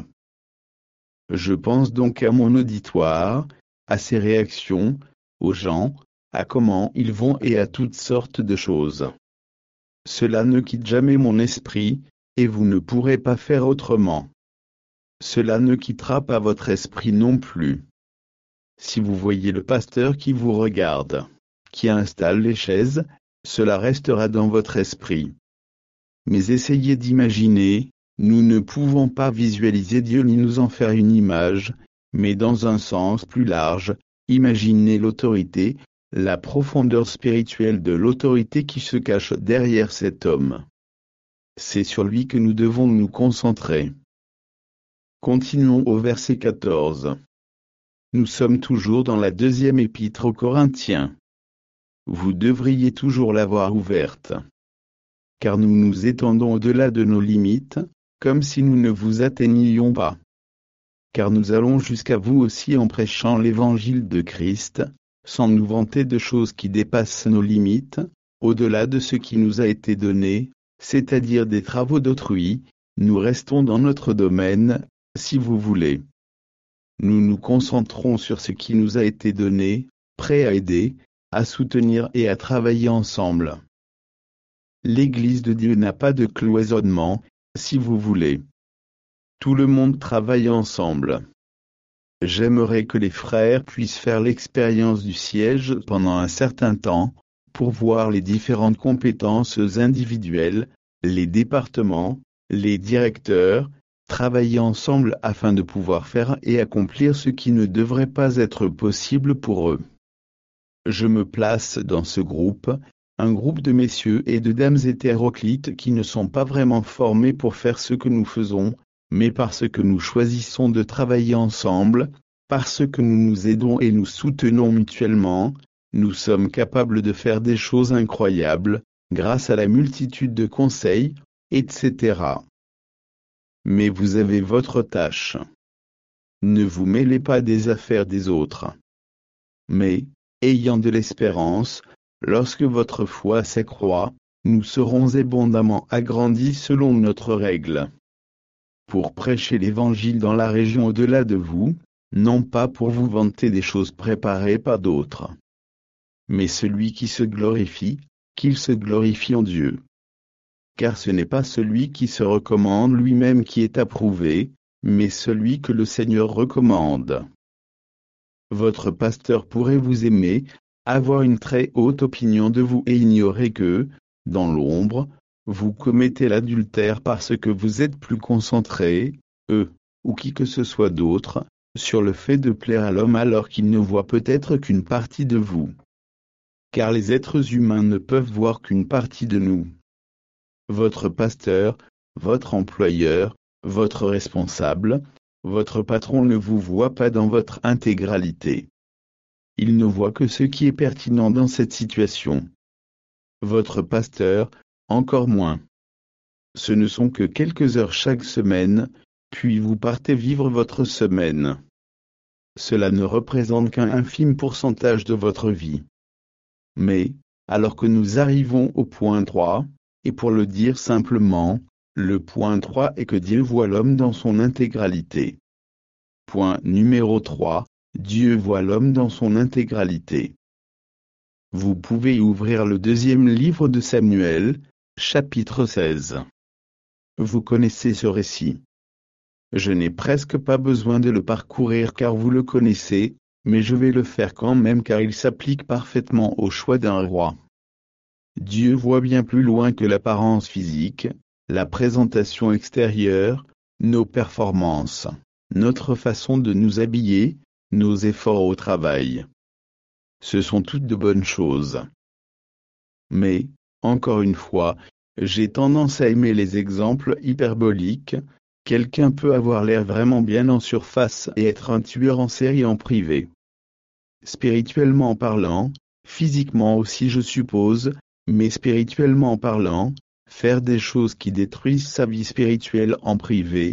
Je pense donc à mon auditoire, à ses réactions, aux gens, à comment ils vont et à toutes sortes de choses. Cela ne quitte jamais mon esprit, et vous ne pourrez pas faire autrement. Cela ne quittera pas votre esprit non plus. Si vous voyez le pasteur qui vous regarde, qui installe les chaises, cela restera dans votre esprit. Mais essayez d'imaginer, nous ne pouvons pas visualiser Dieu ni nous en faire une image, mais dans un sens plus large, imaginez l'autorité, la profondeur spirituelle de l'autorité qui se cache derrière cet homme. C'est sur lui que nous devons nous concentrer. Continuons au verset 14. Nous sommes toujours dans la deuxième épître aux Corinthiens. Vous devriez toujours l'avoir ouverte. Car nous nous étendons au-delà de nos limites, comme si nous ne vous atteignions pas. Car nous allons jusqu'à vous aussi en prêchant l'évangile de Christ, sans nous vanter de choses qui dépassent nos limites, au-delà de ce qui nous a été donné, c'est-à-dire des travaux d'autrui, nous restons dans notre domaine, si vous voulez. Nous nous concentrons sur ce qui nous a été donné, prêts à aider, à soutenir et à travailler ensemble. L'Église de Dieu n'a pas de cloisonnement, si vous voulez. Tout le monde travaille ensemble. J'aimerais que les frères puissent faire l'expérience du siège pendant un certain temps, pour voir les différentes compétences individuelles, les départements, les directeurs, travailler ensemble afin de pouvoir faire et accomplir ce qui ne devrait pas être possible pour eux. Je me place dans ce groupe, un groupe de messieurs et de dames hétéroclites qui ne sont pas vraiment formés pour faire ce que nous faisons, mais parce que nous choisissons de travailler ensemble, parce que nous nous aidons et nous soutenons mutuellement, nous sommes capables de faire des choses incroyables, grâce à la multitude de conseils, etc. Mais vous avez votre tâche. Ne vous mêlez pas des affaires des autres. Mais, ayant de l'espérance, lorsque votre foi s'accroît, nous serons abondamment agrandis selon notre règle. Pour prêcher l'Évangile dans la région au-delà de vous, non pas pour vous vanter des choses préparées par d'autres. Mais celui qui se glorifie, qu'il se glorifie en Dieu. Car ce n'est pas celui qui se recommande lui-même qui est approuvé, mais celui que le Seigneur recommande. Votre pasteur pourrait vous aimer, avoir une très haute opinion de vous et ignorer que, dans l'ombre, vous commettez l'adultère parce que vous êtes plus concentré, ou qui que ce soit d'autre, sur le fait de plaire à l'homme alors qu'il ne voit peut-être qu'une partie de vous. Car les êtres humains ne peuvent voir qu'une partie de nous. Votre pasteur, votre employeur, votre responsable, votre patron ne vous voit pas dans votre intégralité. Il ne voit que ce qui est pertinent dans cette situation. Votre pasteur, encore moins. Ce ne sont que quelques heures chaque semaine, puis vous partez vivre votre semaine. Cela ne représente qu'un infime pourcentage de votre vie. Mais, alors que nous arrivons au point 3, et pour le dire simplement, le point 3 est que Dieu voit l'homme dans son intégralité. Point numéro 3, Dieu voit l'homme dans son intégralité. Vous pouvez ouvrir le deuxième livre de Samuel, chapitre 16. Vous connaissez ce récit. Je n'ai presque pas besoin de le parcourir car vous le connaissez, mais je vais le faire quand même car il s'applique parfaitement au choix d'un roi. Dieu voit bien plus loin que l'apparence physique, la présentation extérieure, nos performances, notre façon de nous habiller, nos efforts au travail. Ce sont toutes de bonnes choses. Mais, encore une fois, j'ai tendance à aimer les exemples hyperboliques. Quelqu'un peut avoir l'air vraiment bien en surface et être un tueur en série en privé. Spirituellement parlant, physiquement aussi je suppose, mais spirituellement parlant, faire des choses qui détruisent sa vie spirituelle en privé,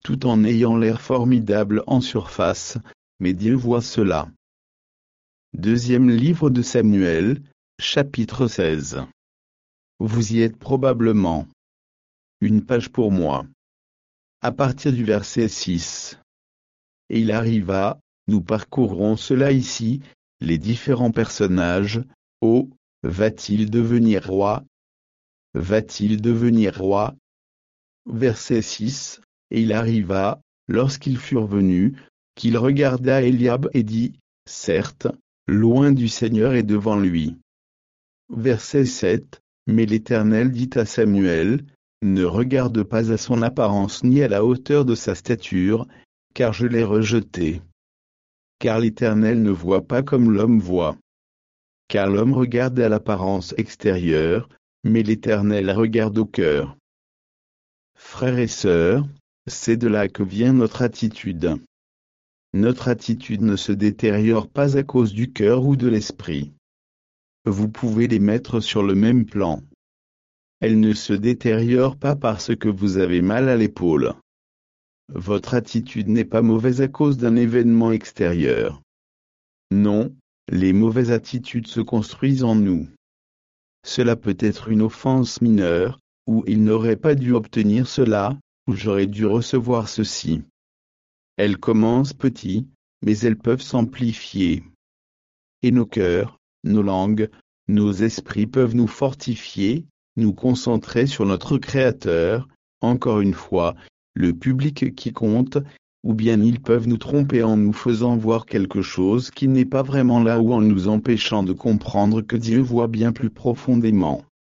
tout en ayant l'air formidable en surface, mais Dieu voit cela. Deuxième livre de Samuel, chapitre 16. Vous y êtes probablement. Une page pour moi. À partir du verset 6. Et il arriva, nous parcourrons cela ici, les différents personnages. Oh, va-t-il devenir roi? Va-t-il devenir roi? Verset 6. Et il arriva, lorsqu'ils furent venus, qu'il regarda Eliab et dit, certes, loin du Seigneur et devant lui. Verset 7. Mais l'Éternel dit à Samuel, ne regarde pas à son apparence ni à la hauteur de sa stature, car je l'ai rejeté. Car l'Éternel ne voit pas comme l'homme voit. Car l'homme regarde à l'apparence extérieure, mais l'Éternel regarde au cœur. Frères et sœurs, c'est de là que vient notre attitude. Notre attitude ne se détériore pas à cause du cœur ou de l'esprit. Vous pouvez les mettre sur le même plan. Elle ne se détériore pas parce que vous avez mal à l'épaule. Votre attitude n'est pas mauvaise à cause d'un événement extérieur. Non, les mauvaises attitudes se construisent en nous. Cela peut être une offense mineure, ou il n'aurait pas dû obtenir cela, ou j'aurais dû recevoir ceci. Elles commencent petit, mais elles peuvent s'amplifier. Et nos cœurs, nos langues, nos esprits peuvent nous fortifier, nous concentrer sur notre Créateur, encore une fois, le public qui compte, ou bien ils peuvent nous tromper en nous faisant voir quelque chose qui n'est pas vraiment là ou en nous empêchant de comprendre que Dieu voit bien plus profondément.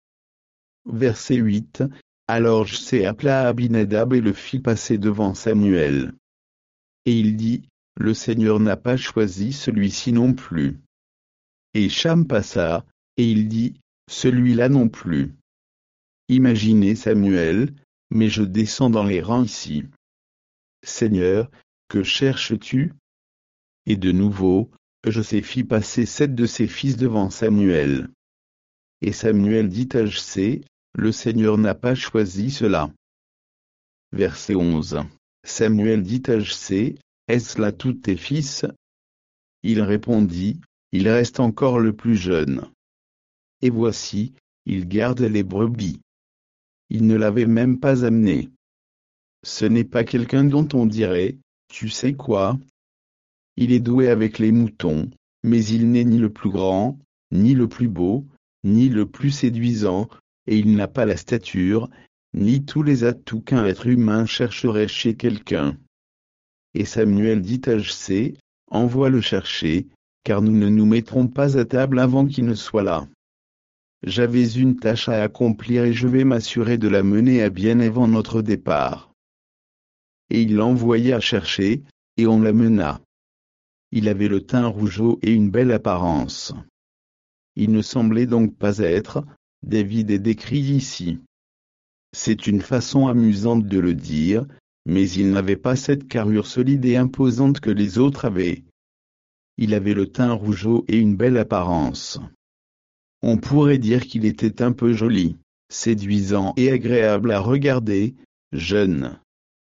Verset 8. Alors Jessé appela Abinadab et le fit passer devant Samuel. Et il dit, le Seigneur n'a pas choisi celui-ci non plus. Et Cham passa, et il dit, celui-là non plus. Imaginez Samuel, mais je descends dans les rangs ici. Seigneur, que cherches-tu? Et de nouveau, Jessé fit passer 7 de ses fils devant Samuel. Et Samuel dit à Jessé, le Seigneur n'a pas choisi cela. Verset 11. Samuel dit à Jessé, est-ce là tous tes fils? Il répondit, il reste encore le plus jeune. Et voici, il garde les brebis. Il ne l'avait même pas amené. Ce n'est pas quelqu'un dont on dirait, tu sais quoi? Il est doué avec les moutons, mais il n'est ni le plus grand, ni le plus beau, ni le plus séduisant, et il n'a pas la stature, ni tous les atouts qu'un être humain chercherait chez quelqu'un. Et Samuel dit à Jessé, envoie le chercher, car nous ne nous mettrons pas à table avant qu'il ne soit là. J'avais une tâche à accomplir et je vais m'assurer de la mener à bien avant notre départ. Et il l'envoya chercher, et on l'amena. Il avait le teint rougeaud et une belle apparence. Il ne semblait donc pas être, David est décrit ici. C'est une façon amusante de le dire, mais il n'avait pas cette carrure solide et imposante que les autres avaient. Il avait le teint rougeaud et une belle apparence. On pourrait dire qu'il était un peu joli, séduisant et agréable à regarder, jeune.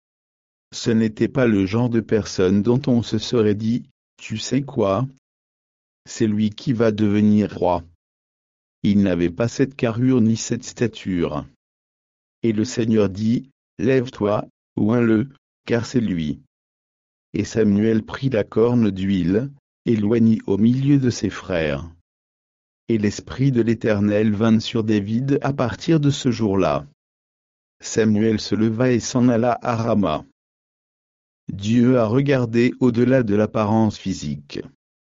Ce n'était pas le genre de personne dont on se serait dit, tu sais quoi? C'est lui qui va devenir roi. Il n'avait pas cette carrure ni cette stature. Et le Seigneur dit, lève-toi, oins-le, car c'est lui. Et Samuel prit la corne d'huile, et l'oignit au milieu de ses frères. Et l'Esprit de l'Éternel vint sur David à partir de ce jour-là. Samuel se leva et s'en alla à Rama. Dieu a regardé au-delà de l'apparence physique.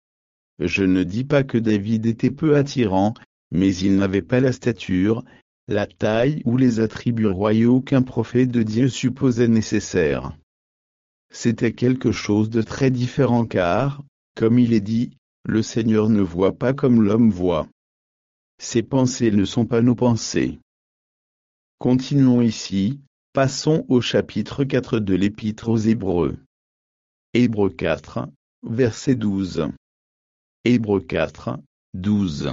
Je ne dis pas que David était peu attirant, mais il n'avait pas la stature, la taille ou les attributs royaux qu'un prophète de Dieu supposait nécessaires. C'était quelque chose de très différent car, comme il est dit, le Seigneur ne voit pas comme l'homme voit. Ses pensées ne sont pas nos pensées. Continuons ici, passons au chapitre 4 de l'Épître aux Hébreux. Hébreux 4, verset 12. Hébreux 4, 12.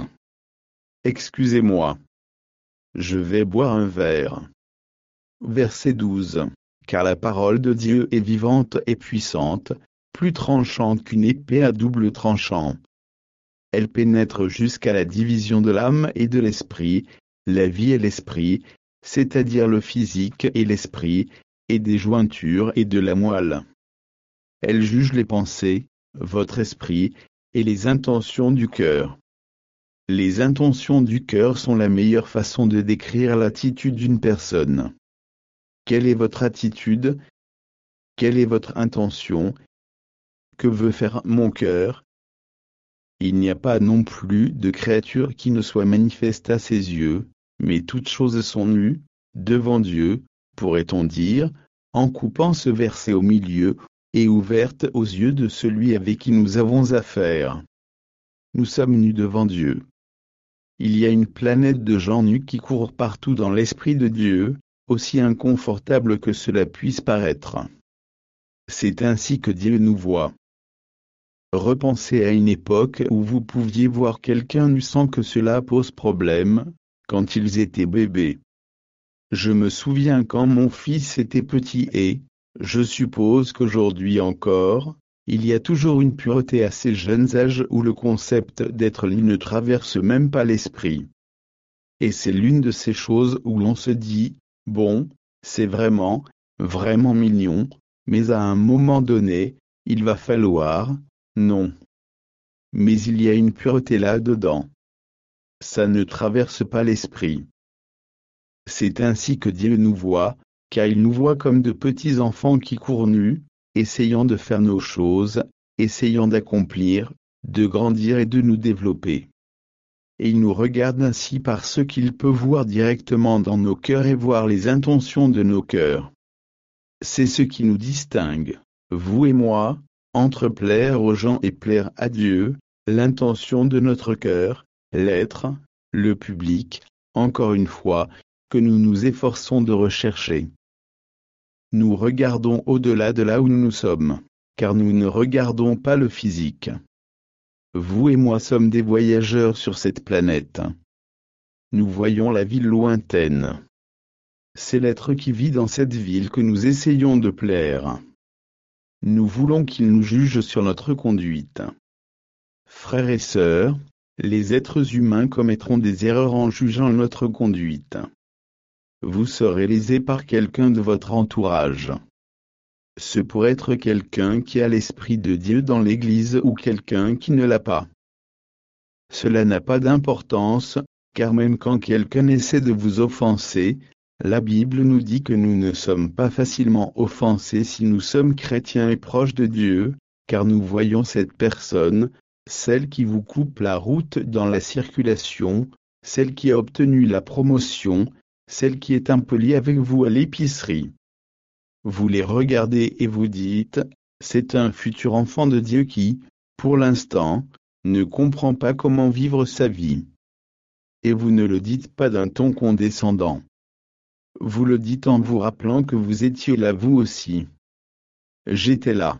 Excusez-moi. Je vais boire un verre. Verset 12. car la parole de Dieu est vivante et puissante, plus tranchante qu'une épée à double tranchant. Elle pénètre jusqu'à la division de l'âme et de l'esprit, la vie et l'esprit, c'est-à-dire le physique et l'esprit, et des jointures et de la moelle. Elle juge les pensées, votre esprit, et les intentions du cœur. Les intentions du cœur sont la meilleure façon de décrire l'attitude d'une personne. Quelle est votre attitude? Quelle est votre intention? Que veut faire mon cœur? Il n'y a pas non plus de créature qui ne soit manifeste à ses yeux, mais toutes choses sont nues, devant Dieu, pourrait-on dire, en coupant ce verset au milieu, et ouvertes aux yeux de celui avec qui nous avons affaire. Nous sommes nus devant Dieu. Il y a une planète de gens nus qui courent partout dans l'Esprit de Dieu, aussi inconfortable que cela puisse paraître. C'est ainsi que Dieu nous voit. Repensez à une époque où vous pouviez voir quelqu'un nu sans que cela pose problème, quand ils étaient bébés. Je me souviens quand mon fils était petit et, je suppose qu'aujourd'hui encore, il y a toujours une pureté à ces jeunes âges où le concept d'être nu ne traverse même pas l'esprit. Et c'est l'une de ces choses où l'on se dit, bon, c'est vraiment, vraiment mignon, mais à un moment donné, il va falloir, non. Mais il y a une pureté là-dedans. Ça ne traverse pas l'esprit. C'est ainsi que Dieu nous voit, car il nous voit comme de petits enfants qui courent nus, essayant de faire nos choses, essayant d'accomplir, de grandir et de nous développer. Et il nous regarde ainsi parce qu'il peut voir directement dans nos cœurs et voir les intentions de nos cœurs. C'est ce qui nous distingue, vous et moi, entre plaire aux gens et plaire à Dieu, l'intention de notre cœur, l'être, le public, encore une fois, que nous nous efforçons de rechercher. Nous regardons au-delà de là où nous sommes, car nous ne regardons pas le physique. Vous et moi sommes des voyageurs sur cette planète. Nous voyons la ville lointaine. C'est l'être qui vit dans cette ville que nous essayons de plaire. Nous voulons qu'il nous juge sur notre conduite. Frères et sœurs, les êtres humains commettront des erreurs en jugeant notre conduite. Vous serez lésés par quelqu'un de votre entourage. Ce pourrait être quelqu'un qui a l'Esprit de Dieu dans l'Église ou quelqu'un qui ne l'a pas. Cela n'a pas d'importance, car même quand quelqu'un essaie de vous offenser, la Bible nous dit que nous ne sommes pas facilement offensés si nous sommes chrétiens et proches de Dieu, car nous voyons cette personne, celle qui vous coupe la route dans la circulation, celle qui a obtenu la promotion, celle qui est impolie avec vous à l'épicerie. Vous les regardez et vous dites, c'est un futur enfant de Dieu qui, pour l'instant, ne comprend pas comment vivre sa vie. Et vous ne le dites pas d'un ton condescendant. Vous le dites en vous rappelant que vous étiez là vous aussi. J'étais là.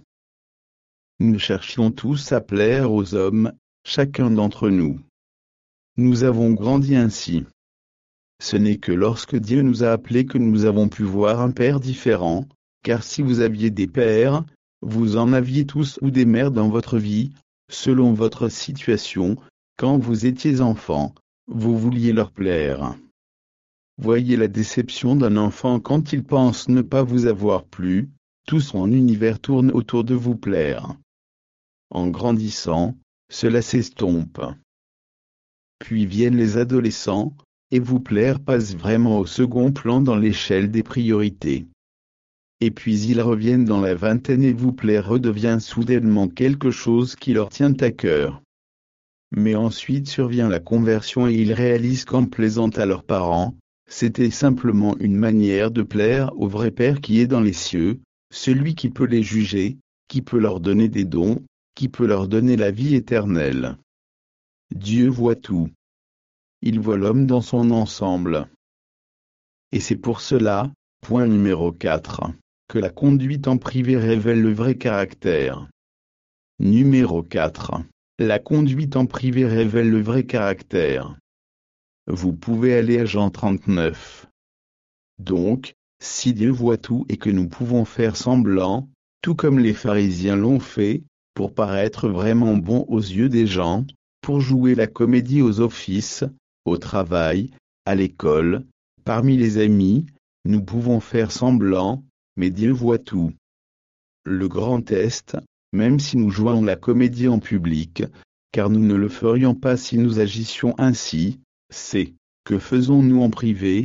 Nous cherchions tous à plaire aux hommes, chacun d'entre nous. Nous avons grandi ainsi. Ce n'est que lorsque Dieu nous a appelés que nous avons pu voir un père différent, car si vous aviez des pères, vous en aviez tous ou des mères dans votre vie, selon votre situation, quand vous étiez enfant, vous vouliez leur plaire. Voyez la déception d'un enfant quand il pense ne pas vous avoir plu, tout son univers tourne autour de vous plaire. En grandissant, cela s'estompe. Puis viennent les adolescents, et vous plaire passe vraiment au second plan dans l'échelle des priorités. Et puis ils reviennent dans la vingtaine et vous plaire redevient soudainement quelque chose qui leur tient à cœur. Mais ensuite survient la conversion et ils réalisent qu'en plaisant à leurs parents, c'était simplement une manière de plaire au vrai Père qui est dans les cieux, celui qui peut les juger, qui peut leur donner des dons, qui peut leur donner la vie éternelle. Dieu voit tout. Il voit l'homme dans son ensemble. Et c'est pour cela, point numéro 4, que la conduite en privé révèle le vrai caractère. Numéro 4. La conduite en privé révèle le vrai caractère. Vous pouvez aller à Jean 39. Donc, si Dieu voit tout et que nous pouvons faire semblant, tout comme les pharisiens l'ont fait, pour paraître vraiment bons aux yeux des gens, pour jouer la comédie aux offices, au travail, à l'école, parmi les amis, nous pouvons faire semblant, mais Dieu voit tout. Le grand test, même si nous jouons la comédie en public, car nous ne le ferions pas si nous agissions ainsi, c'est, que faisons-nous en privé?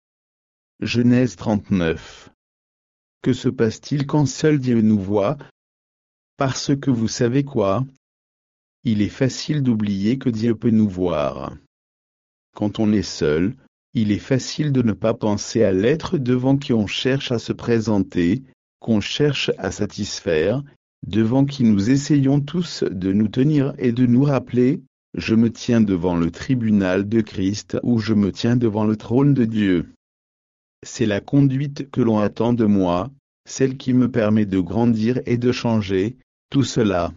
Genèse 39. Que se passe-t-il quand seul Dieu nous voit? Parce que vous savez quoi? Il est facile d'oublier que Dieu peut nous voir. Quand on est seul, il est facile de ne pas penser à l'être devant qui on cherche à se présenter, qu'on cherche à satisfaire, devant qui nous essayons tous de nous tenir et de nous rappeler, je me tiens devant le tribunal de Christ ou je me tiens devant le trône de Dieu. C'est la conduite que l'on attend de moi, celle qui me permet de grandir et de changer, tout cela.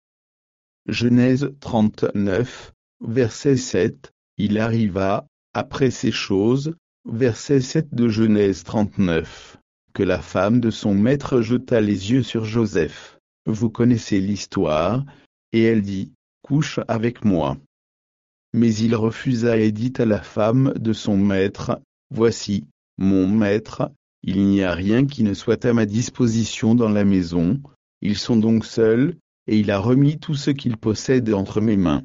Genèse 39, verset 7, il arriva, après ces choses, verset 7 de Genèse 39, que la femme de son maître jeta les yeux sur Joseph. Vous connaissez l'histoire, et elle dit, couche avec moi. Mais il refusa et dit à la femme de son maître, voici, mon maître, il n'y a rien qui ne soit à ma disposition dans la maison, ils sont donc seuls, et il a remis tout ce qu'il possède entre mes mains.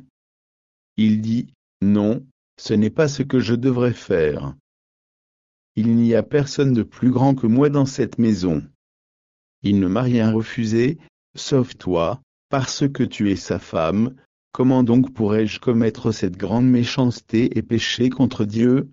Il dit, non, ce n'est pas ce que je devrais faire. Il n'y a personne de plus grand que moi dans cette maison. Il ne m'a rien refusé, sauf toi, parce que tu es sa femme, comment donc pourrais-je commettre cette grande méchanceté et pécher contre Dieu?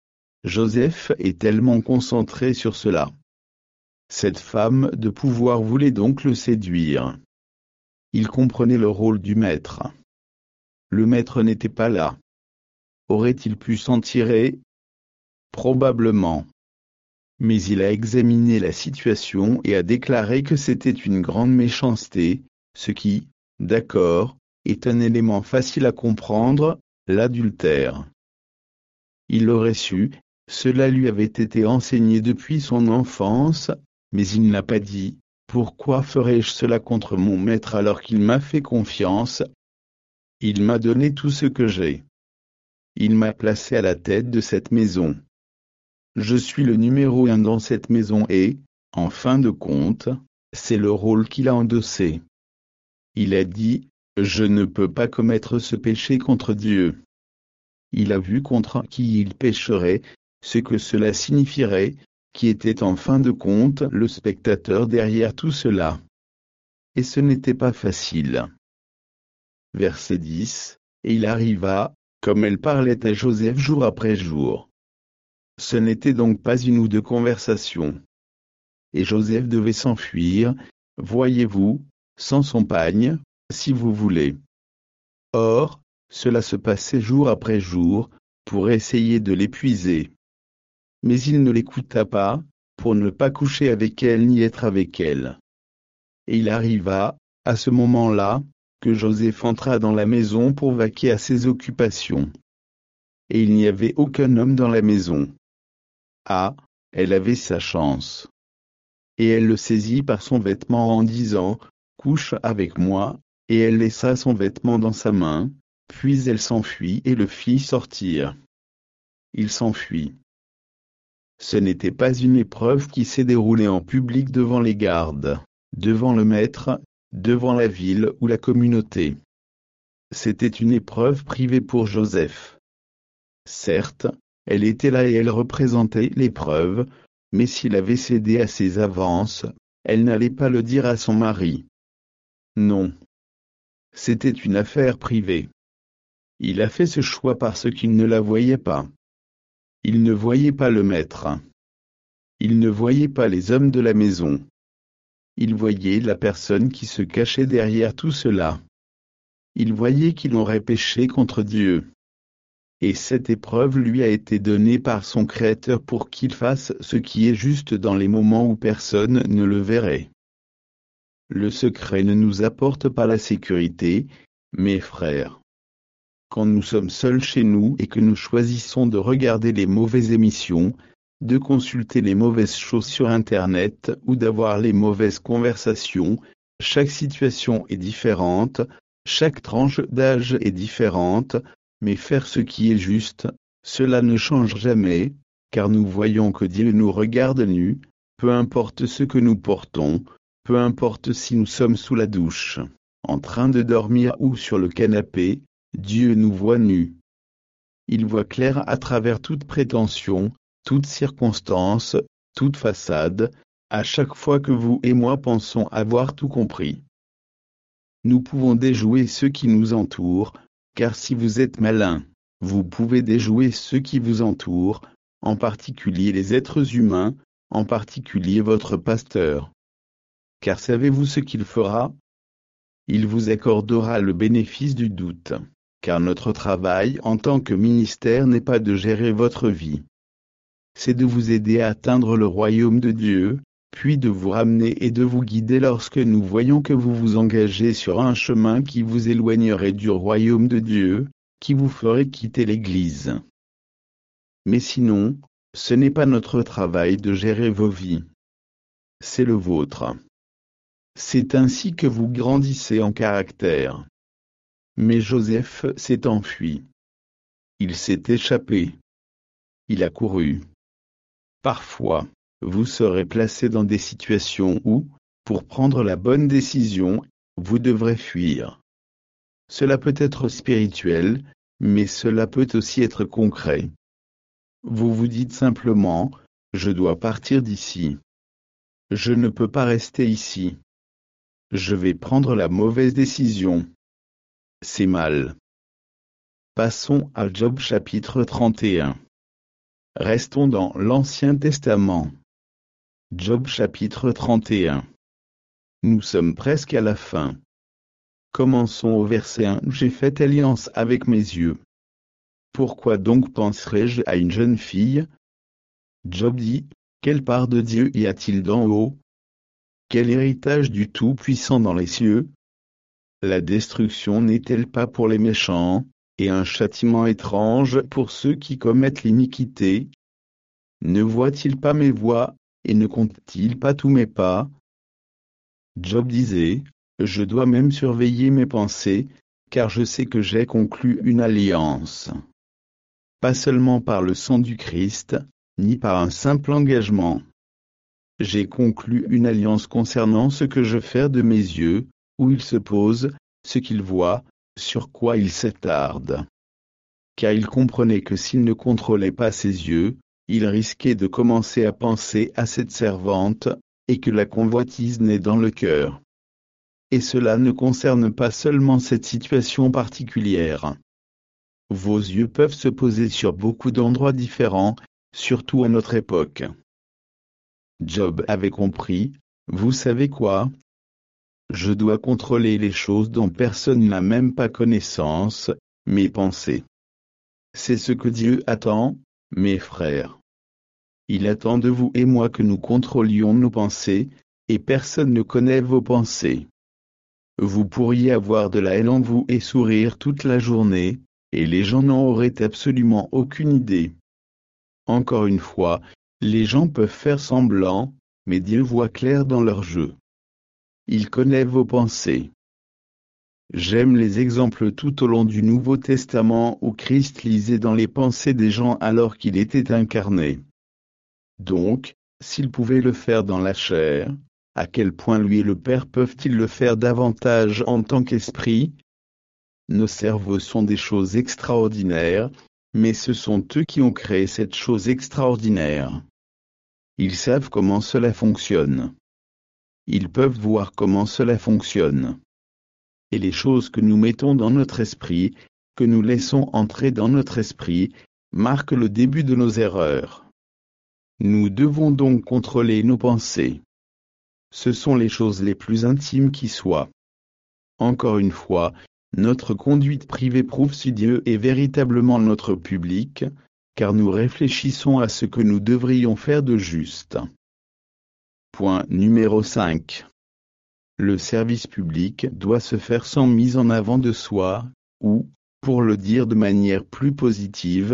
Joseph est tellement concentré sur cela. Cette femme de pouvoir voulait donc le séduire. Il comprenait le rôle du maître. Le maître n'était pas là. Aurait-il pu s'en tirer? Probablement. Mais il a examiné la situation et a déclaré que c'était une grande méchanceté, ce qui, d'accord, est un élément facile à comprendre, l'adultère. Il l'aurait su, cela lui avait été enseigné depuis son enfance, mais il n'a pas dit, pourquoi ferais-je cela contre mon maître alors qu'il m'a fait confiance? Il m'a donné tout ce que j'ai. Il m'a placé à la tête de cette maison. Je suis le numéro 1 dans cette maison et, en fin de compte, c'est le rôle qu'il a endossé. Il a dit, je ne peux pas commettre ce péché contre Dieu. Il a vu contre qui il pécherait, ce que cela signifierait, qui était en fin de compte le spectateur derrière tout cela. Et ce n'était pas facile. Verset 10, et il arriva, comme elle parlait à Joseph jour après jour. Ce n'était donc pas une ou deux conversations. Et Joseph devait s'enfuir, voyez-vous, sans son pagne, si vous voulez. Or, cela se passait jour après jour, pour essayer de l'épuiser. Mais il ne l'écouta pas, pour ne pas coucher avec elle ni être avec elle. Et il arriva, à ce moment-là, que Joseph entra dans la maison pour vaquer à ses occupations. Et il n'y avait aucun homme dans la maison. Ah, elle avait sa chance. Et elle le saisit par son vêtement en disant, couche avec moi, et elle laissa son vêtement dans sa main, puis elle s'enfuit et le fit sortir. Il s'enfuit. Ce n'était pas une épreuve qui s'est déroulée en public devant les gardes, devant le maître, devant la ville ou la communauté. C'était une épreuve privée pour Joseph. Certes, elle était là et elle représentait l'épreuve, mais s'il avait cédé à ses avances, elle n'allait pas le dire à son mari. Non. C'était une affaire privée. Il a fait ce choix parce qu'il ne la voyait pas. Il ne voyait pas le maître. Il ne voyait pas les hommes de la maison. Il voyait la personne qui se cachait derrière tout cela. Il voyait qu'il aurait péché contre Dieu. Et cette épreuve lui a été donnée par son Créateur pour qu'il fasse ce qui est juste dans les moments où personne ne le verrait. Le secret ne nous apporte pas la sécurité, mes frères. Quand nous sommes seuls chez nous et que nous choisissons de regarder les mauvaises émissions, de consulter les mauvaises choses sur Internet ou d'avoir les mauvaises conversations. Chaque situation est différente, chaque tranche d'âge est différente, mais faire ce qui est juste, cela ne change jamais, car nous voyons que Dieu nous regarde nus, peu importe ce que nous portons, peu importe si nous sommes sous la douche, en train de dormir ou sur le canapé, Dieu nous voit nus. Il voit clair à travers toute prétention, toute circonstance, toute façade, à chaque fois que vous et moi pensons avoir tout compris. Nous pouvons déjouer ceux qui nous entourent, car si vous êtes malin, vous pouvez déjouer ceux qui vous entourent, en particulier les êtres humains, en particulier votre pasteur. Car savez-vous ce qu'il fera? Il vous accordera le bénéfice du doute, car notre travail en tant que ministère n'est pas de gérer votre vie. C'est de vous aider à atteindre le royaume de Dieu, puis de vous ramener et de vous guider lorsque nous voyons que vous vous engagez sur un chemin qui vous éloignerait du royaume de Dieu, qui vous ferait quitter l'Église. Mais sinon, ce n'est pas notre travail de gérer vos vies. C'est le vôtre. C'est ainsi que vous grandissez en caractère. Mais Joseph s'est enfui. Il s'est échappé. Il a couru. Parfois, vous serez placé dans des situations où, pour prendre la bonne décision, vous devrez fuir. Cela peut être spirituel, mais cela peut aussi être concret. Vous vous dites simplement, je dois partir d'ici. Je ne peux pas rester ici. Je vais prendre la mauvaise décision. C'est mal. Passons à Job chapitre 31. Restons dans l'Ancien Testament. Job chapitre 31. Nous sommes presque à la fin. Commençons au verset 1. J'ai fait alliance avec mes yeux. Pourquoi donc penserais-je à une jeune fille? Job dit, quelle part de Dieu y a-t-il d'en haut? Quel héritage du Tout-Puissant dans les cieux? La destruction n'est-elle pas pour les méchants, et un châtiment étrange pour ceux qui commettent l'iniquité? Ne voit-il pas mes voies, et ne compte-t-il pas tous mes pas? Job disait, je dois même surveiller mes pensées, car je sais que j'ai conclu une alliance. Pas seulement par le sang du Christ, ni par un simple engagement. J'ai conclu une alliance concernant ce que je fais de mes yeux, où il se pose, ce qu'il voit, sur quoi il s'attarde. Car il comprenait que s'il ne contrôlait pas ses yeux, il risquait de commencer à penser à cette servante, et que la convoitise naît dans le cœur. Et cela ne concerne pas seulement cette situation particulière. Vos yeux peuvent se poser sur beaucoup d'endroits différents, surtout à notre époque. Job avait compris, vous savez quoi? Je dois contrôler les choses dont personne n'a même pas connaissance, mes pensées. C'est ce que Dieu attend, mes frères. Il attend de vous et moi que nous contrôlions nos pensées, et personne ne connaît vos pensées. Vous pourriez avoir de la haine en vous et sourire toute la journée, et les gens n'en auraient absolument aucune idée. Encore une fois, les gens peuvent faire semblant, mais Dieu voit clair dans leur jeu. Il connaît vos pensées. J'aime les exemples tout au long du Nouveau Testament où Christ lisait dans les pensées des gens alors qu'il était incarné. Donc, s'il pouvait le faire dans la chair, à quel point lui et le Père peuvent-ils le faire davantage en tant qu'esprit? Nos cerveaux sont des choses extraordinaires, mais ce sont eux qui ont créé cette chose extraordinaire. Ils savent comment cela fonctionne. Ils peuvent voir comment cela fonctionne. Et les choses que nous mettons dans notre esprit, que nous laissons entrer dans notre esprit, marquent le début de nos erreurs. Nous devons donc contrôler nos pensées. Ce sont les choses les plus intimes qui soient. Encore une fois, notre conduite privée prouve si Dieu est véritablement notre public, car nous réfléchissons à ce que nous devrions faire de juste. Point numéro 5. Le service public doit se faire sans mise en avant de soi, ou, pour le dire de manière plus positive,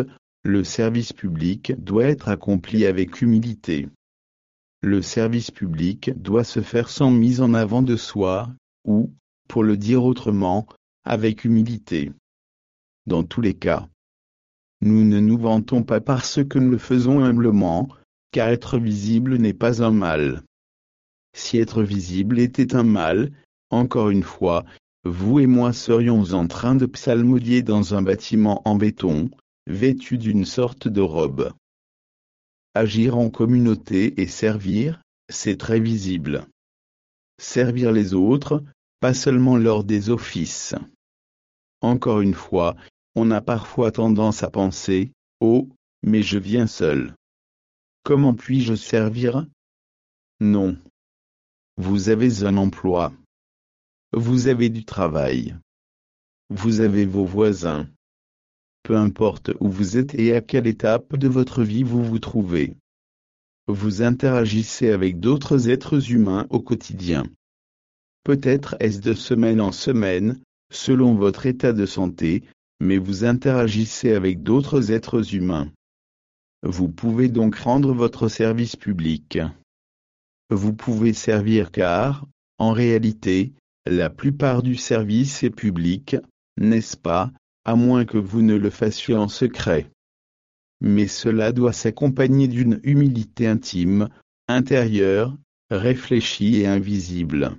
Le service public doit être accompli avec humilité. Le service public doit se faire sans mise en avant de soi, ou, pour le dire autrement, avec humilité. Dans tous les cas, nous ne nous vantons pas parce que nous le faisons humblement, car être visible n'est pas un mal. Si être visible était un mal, encore une fois, vous et moi serions en train de psalmodier dans un bâtiment en béton, vêtu d'une sorte de robe. Agir en communauté et servir, c'est très visible. Servir les autres, pas seulement lors des offices. Encore une fois, on a parfois tendance à penser, « Oh, mais je viens seul. Comment puis-je servir ?» Non. Vous avez un emploi. Vous avez du travail. Vous avez vos voisins. Peu importe où vous êtes et à quelle étape de votre vie vous vous trouvez. Vous interagissez avec d'autres êtres humains au quotidien. Peut-être est-ce de semaine en semaine, selon votre état de santé, mais vous interagissez avec d'autres êtres humains. Vous pouvez donc rendre votre service public. Vous pouvez servir car, en réalité, la plupart du service est public, n'est-ce pas, à moins que vous ne le fassiez en secret. Mais cela doit s'accompagner d'une humilité intime, intérieure, réfléchie et invisible.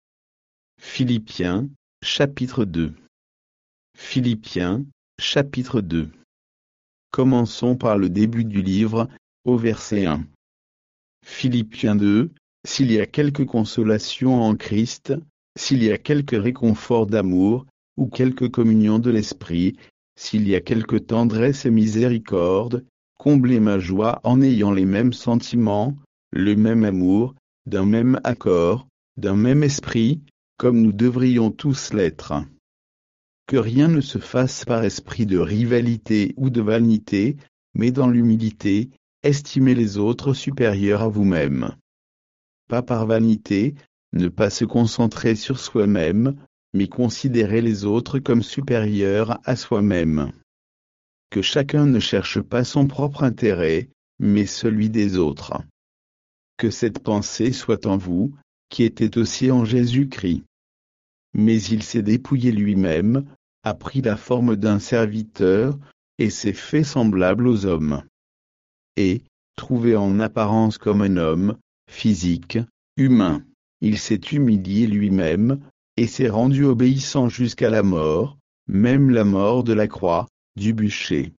Philippiens, chapitre 2. Philippiens, chapitre 2. Commençons par le début du livre, au verset 1. Philippiens 2, s'il y a quelque consolation en Christ, s'il y a quelque réconfort d'amour, ou quelque communion de l'esprit, s'il y a quelque tendresse et miséricorde, comblez ma joie en ayant les mêmes sentiments, le même amour, d'un même accord, d'un même esprit, comme nous devrions tous l'être. Que rien ne se fasse par esprit de rivalité ou de vanité, mais dans l'humilité, estimez les autres supérieurs à vous-même. Pas par vanité, ne pas se concentrer sur soi-même, mais considérer les autres comme supérieurs à soi-même. Que chacun ne cherche pas son propre intérêt, mais celui des autres. Que cette pensée soit en vous, qui était aussi en Jésus-Christ. Mais il s'est dépouillé lui-même, a pris la forme d'un serviteur, et s'est fait semblable aux hommes. Et, trouvé en apparence comme un homme, physique, humain, il s'est humilié lui-même, et s'est rendu obéissant jusqu'à la mort, même la mort de la croix, du bûcher.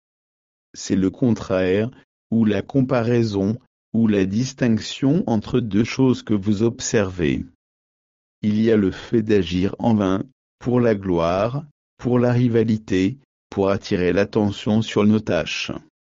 C'est le contraire, ou la comparaison, ou la distinction entre deux choses que vous observez. Il y a le fait d'agir en vain, pour la gloire, pour la rivalité, pour attirer l'attention sur nos tâches.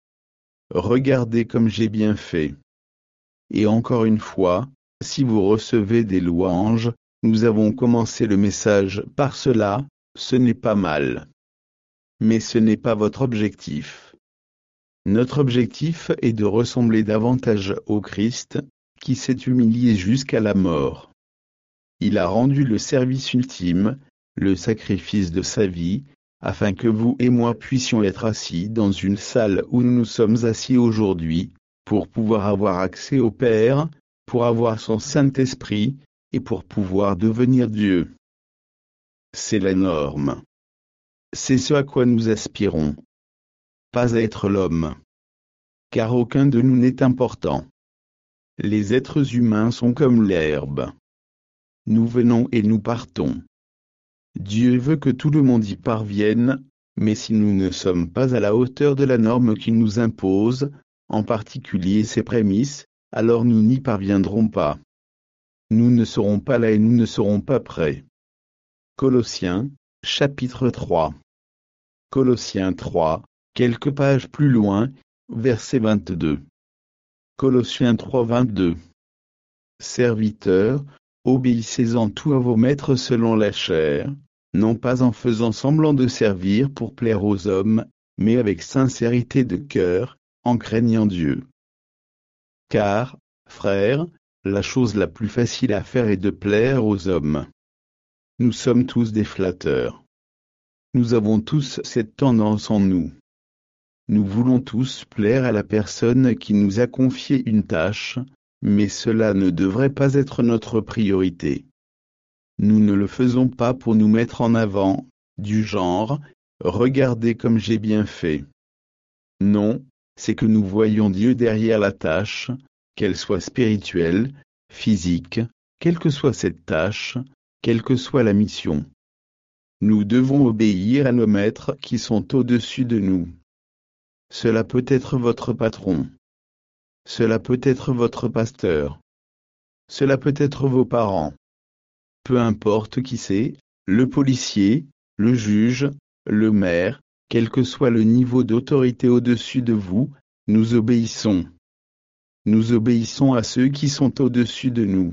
Regardez comme j'ai bien fait. Et encore une fois, si vous recevez des louanges, nous avons commencé le message par cela, ce n'est pas mal. Mais ce n'est pas votre objectif. Notre objectif est de ressembler davantage au Christ, qui s'est humilié jusqu'à la mort. Il a rendu le service ultime, le sacrifice de sa vie, afin que vous et moi puissions être assis dans une salle où nous sommes assis aujourd'hui, pour pouvoir avoir accès au Père, pour avoir son Saint-Esprit, et pour pouvoir devenir Dieu. C'est la norme. C'est ce à quoi nous aspirons. Pas à être l'homme. Car aucun de nous n'est important. Les êtres humains sont comme l'herbe. Nous venons et nous partons. Dieu veut que tout le monde y parvienne, mais si nous ne sommes pas à la hauteur de la norme qu'il nous impose, en particulier ses prémices, alors nous n'y parviendrons pas. Nous ne serons pas là et nous ne serons pas prêts. Colossiens, chapitre 3. Colossiens 3, quelques pages plus loin, verset 22. Colossiens 3, 22. Serviteurs, obéissez en tout à vos maîtres selon la chair, non pas en faisant semblant de servir pour plaire aux hommes, mais avec sincérité de cœur, en craignant Dieu. Car, frères, la chose la plus facile à faire est de plaire aux hommes. Nous sommes tous des flatteurs. Nous avons tous cette tendance en nous. Nous voulons tous plaire à la personne qui nous a confié une tâche, mais cela ne devrait pas être notre priorité. Nous ne le faisons pas pour nous mettre en avant, du genre « Regardez comme j'ai bien fait ». Non, c'est que nous voyons Dieu derrière la tâche, qu'elle soit spirituelle, physique, quelle que soit cette tâche, quelle que soit la mission. Nous devons obéir à nos maîtres qui sont au-dessus de nous. Cela peut être votre patron. Cela peut être votre pasteur. Cela peut être vos parents. Peu importe qui c'est, le policier, le juge, le maire, quel que soit le niveau d'autorité au-dessus de vous, nous obéissons. Nous obéissons à ceux qui sont au-dessus de nous.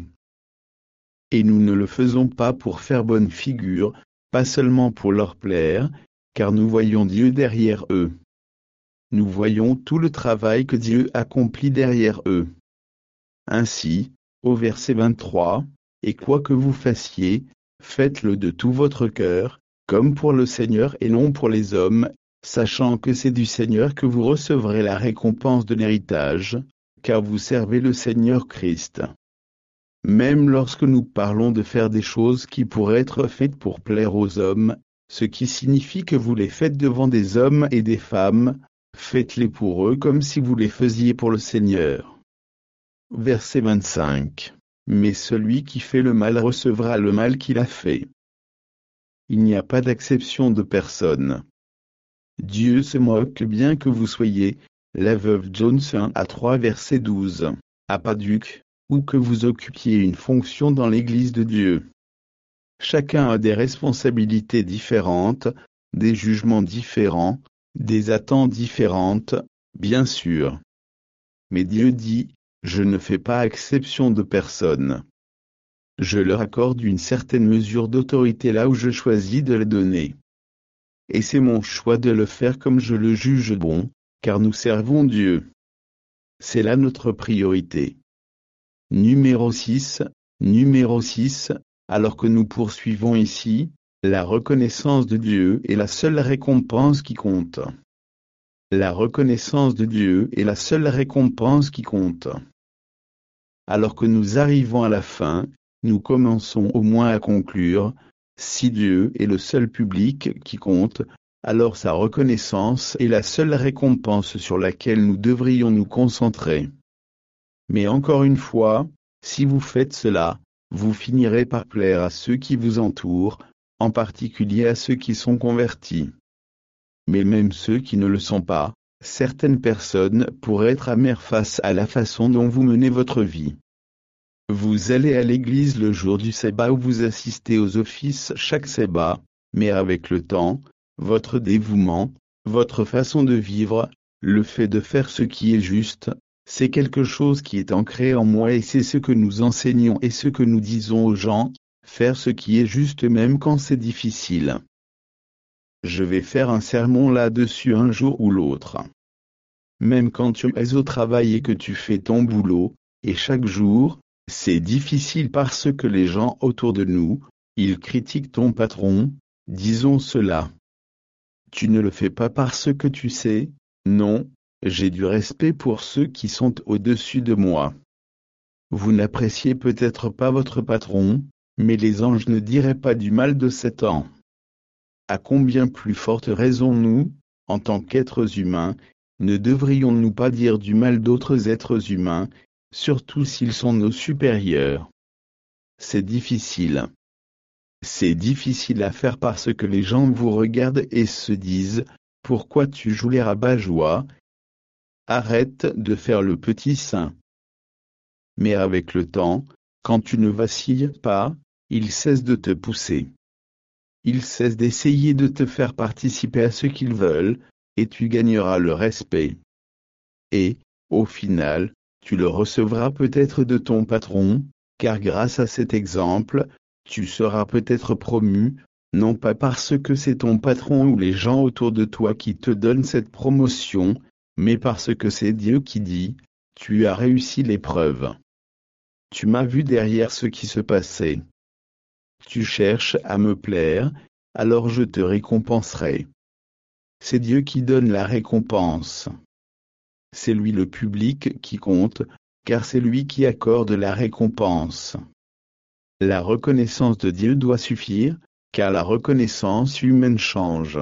Et nous ne le faisons pas pour faire bonne figure, pas seulement pour leur plaire, car nous voyons Dieu derrière eux. Nous voyons tout le travail que Dieu accomplit derrière eux. Ainsi, au verset 23, « Et quoi que vous fassiez, faites-le de tout votre cœur, comme pour le Seigneur et non pour les hommes, sachant que c'est du Seigneur que vous recevrez la récompense de l'héritage, car vous servez le Seigneur Christ. » Même lorsque nous parlons de faire des choses qui pourraient être faites pour plaire aux hommes, ce qui signifie que vous les faites devant des hommes et des femmes, faites-les pour eux comme si vous les faisiez pour le Seigneur. Verset 25. Mais celui qui fait le mal recevra le mal qu'il a fait. Il n'y a pas d'acception de personne. Dieu se moque bien que vous soyez, la veuve Jones 1-3 verset 12, à Paducah, ou que vous occupiez une fonction dans l'Église de Dieu. Chacun a des responsabilités différentes, des jugements différents, des attentes différentes, bien sûr. Mais Dieu dit, je ne fais pas exception de personne. Je leur accorde une certaine mesure d'autorité là où je choisis de la donner. Et c'est mon choix de le faire comme je le juge bon, car nous servons Dieu. C'est là notre priorité. Numéro 6, alors que nous poursuivons ici, la reconnaissance de Dieu est la seule récompense qui compte. La reconnaissance de Dieu est la seule récompense qui compte. Alors que nous arrivons à la fin, nous commençons au moins à conclure, si Dieu est le seul public qui compte, alors sa reconnaissance est la seule récompense sur laquelle nous devrions nous concentrer. Mais encore une fois, si vous faites cela, vous finirez par plaire à ceux qui vous entourent, en particulier à ceux qui sont convertis. Mais même ceux qui ne le sont pas, certaines personnes pourraient être amères face à la façon dont vous menez votre vie. Vous allez à l'église le jour du sabbat ou vous assistez aux offices chaque sabbat, mais avec le temps, votre dévouement, votre façon de vivre, le fait de faire ce qui est juste, c'est quelque chose qui est ancré en moi et c'est ce que nous enseignons et ce que nous disons aux gens, faire ce qui est juste même quand c'est difficile. Je vais faire un sermon là-dessus un jour ou l'autre. Même quand tu es au travail et que tu fais ton boulot, et chaque jour, c'est difficile parce que les gens autour de nous, ils critiquent ton patron, disons cela. Tu ne le fais pas parce que tu sais, non, j'ai du respect pour ceux qui sont au-dessus de moi. Vous n'appréciez peut-être pas votre patron, mais les anges ne diraient pas du mal de Satan. À combien plus forte raison nous, en tant qu'êtres humains, ne devrions-nous pas dire du mal d'autres êtres humains, surtout s'ils sont nos supérieurs? C'est difficile. C'est difficile à faire parce que les gens vous regardent et se disent, pourquoi tu joues les rabat-joie? Arrête de faire le petit saint. Mais avec le temps, quand tu ne vacilles pas, ils cessent de te pousser. Ils cessent d'essayer de te faire participer à ce qu'ils veulent, et tu gagneras le respect. Et, au final, tu le recevras peut-être de ton patron, car grâce à cet exemple, tu seras peut-être promu, non pas parce que c'est ton patron ou les gens autour de toi qui te donnent cette promotion, mais parce que c'est Dieu qui dit, tu as réussi l'épreuve. Tu m'as vu derrière ce qui se passait. Tu cherches à me plaire, alors je te récompenserai. c'est Dieu qui donne la récompense. C'est lui le public qui compte, car c'est lui qui accorde la récompense. La reconnaissance de Dieu doit suffire, car la reconnaissance humaine change.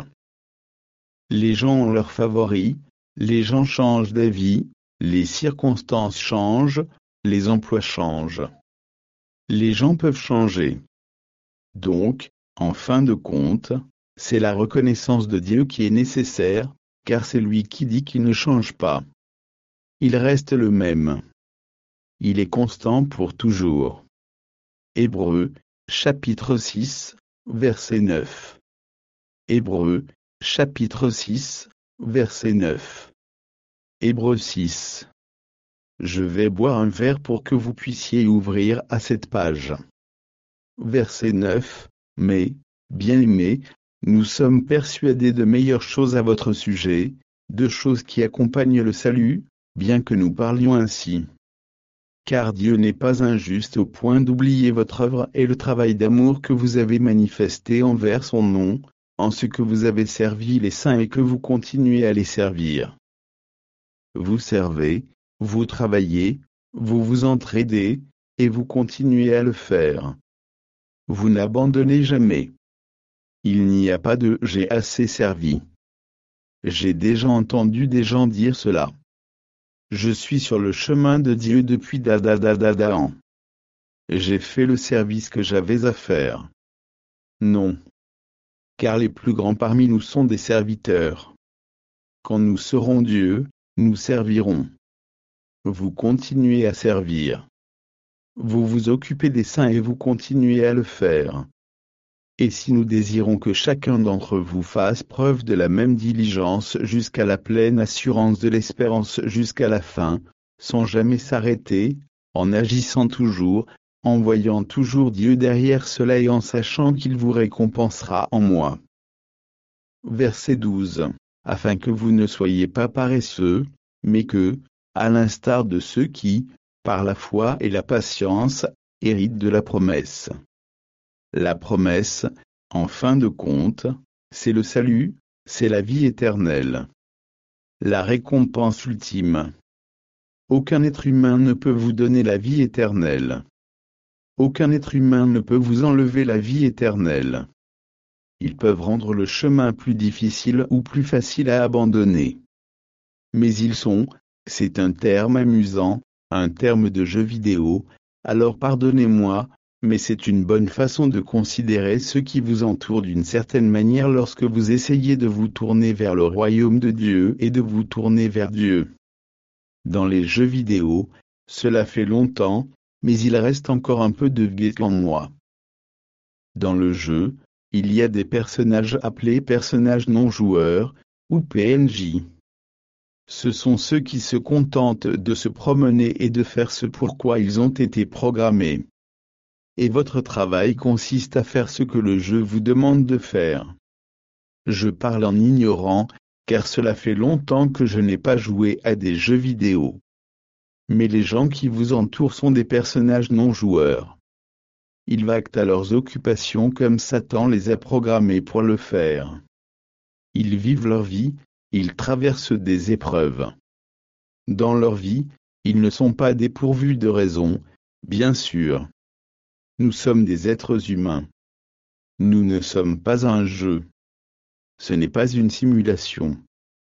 Les gens ont leurs favoris, les gens changent d'avis, les circonstances changent, les emplois changent. Les gens peuvent changer. Donc, en fin de compte, c'est la reconnaissance de Dieu qui est nécessaire, car c'est lui qui dit qu'il ne change pas. Il reste le même. Il est constant pour toujours. Hébreux, chapitre 6, verset 9. Hébreux, chapitre 6, verset 9. Hébreux 6. Je vais boire un verre pour que vous puissiez ouvrir à cette page. Verset 9. Mais, bien-aimés, nous sommes persuadés de meilleures choses à votre sujet, de choses qui accompagnent le salut, bien que nous parlions ainsi. Car Dieu n'est pas injuste au point d'oublier votre œuvre et le travail d'amour que vous avez manifesté envers son nom, en ce que vous avez servi les saints et que vous continuez à les servir. Vous servez, vous travaillez, vous vous entraidez, et vous continuez à le faire. Vous n'abandonnez jamais. Il n'y a pas de « j'ai assez servi ». J'ai déjà entendu des gens dire cela. Je suis sur le chemin de Dieu depuis ans. J'ai fait le service que j'avais à faire. Non. Car les plus grands parmi nous sont des serviteurs. Quand nous serons Dieu, nous servirons. Vous continuez à servir. Vous vous occupez des saints et vous continuez à le faire. Et si nous désirons que chacun d'entre vous fasse preuve de la même diligence jusqu'à la pleine assurance de l'espérance jusqu'à la fin, sans jamais s'arrêter, en agissant toujours, en voyant toujours Dieu derrière cela et en sachant qu'il vous récompensera en moi. Verset 12. Afin que vous ne soyez pas paresseux, mais que, à l'instar de ceux qui, par la foi et la patience, héritent de la promesse. La promesse, en fin de compte, c'est le salut, c'est la vie éternelle. La récompense ultime. Aucun être humain ne peut vous donner la vie éternelle. Aucun être humain ne peut vous enlever la vie éternelle. Ils peuvent rendre le chemin plus difficile ou plus facile à abandonner. Mais ils sont, c'est un terme amusant, un terme de jeu vidéo, alors pardonnez-moi, mais c'est une bonne façon de considérer ceux qui vous entourent d'une certaine manière lorsque vous essayez de vous tourner vers le royaume de Dieu et de vous tourner vers Dieu. Dans les jeux vidéo, cela fait longtemps, mais il reste encore un peu de Dieu en moi. Dans le jeu, il y a des personnages appelés personnages non joueurs, ou PNJ. Ce sont ceux qui se contentent de se promener et de faire ce pourquoi ils ont été programmés. Et votre travail consiste à faire ce que le jeu vous demande de faire. Je parle en ignorant, car cela fait longtemps que je n'ai pas joué à des jeux vidéo. Mais les gens qui vous entourent sont des personnages non joueurs. Ils vaquent à leurs occupations comme Satan les a programmés pour le faire. Ils vivent leur vie, ils traversent des épreuves. Dans leur vie, ils ne sont pas dépourvus de raison, bien sûr. Nous sommes des êtres humains. Nous ne sommes pas un jeu. Ce n'est pas une simulation.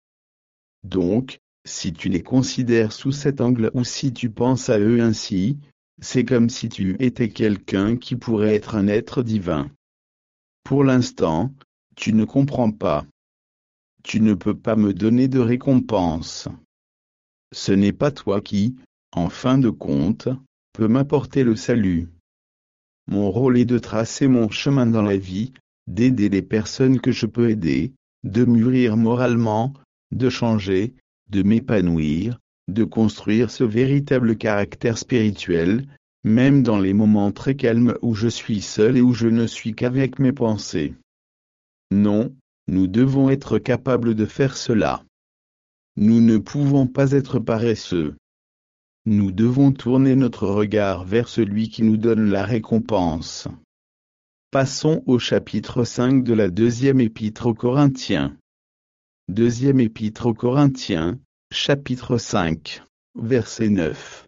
Donc, si tu les considères sous cet angle ou si tu penses à eux ainsi, c'est comme si tu étais quelqu'un qui pourrait être un être divin. Pour l'instant, tu ne comprends pas. Tu ne peux pas me donner de récompense. Ce n'est pas toi qui, en fin de compte, peux m'apporter le salut. Mon rôle est de tracer mon chemin dans la vie, d'aider les personnes que je peux aider, de mûrir moralement, de changer, de m'épanouir, de construire ce véritable caractère spirituel, même dans les moments très calmes où je suis seul et où je ne suis qu'avec mes pensées. Non, nous devons être capables de faire cela. Nous ne pouvons pas être paresseux. Nous devons tourner notre regard vers celui qui nous donne la récompense. Passons au chapitre 5 de la deuxième épître aux Corinthiens. Deuxième épître aux Corinthiens, chapitre 5, verset 9.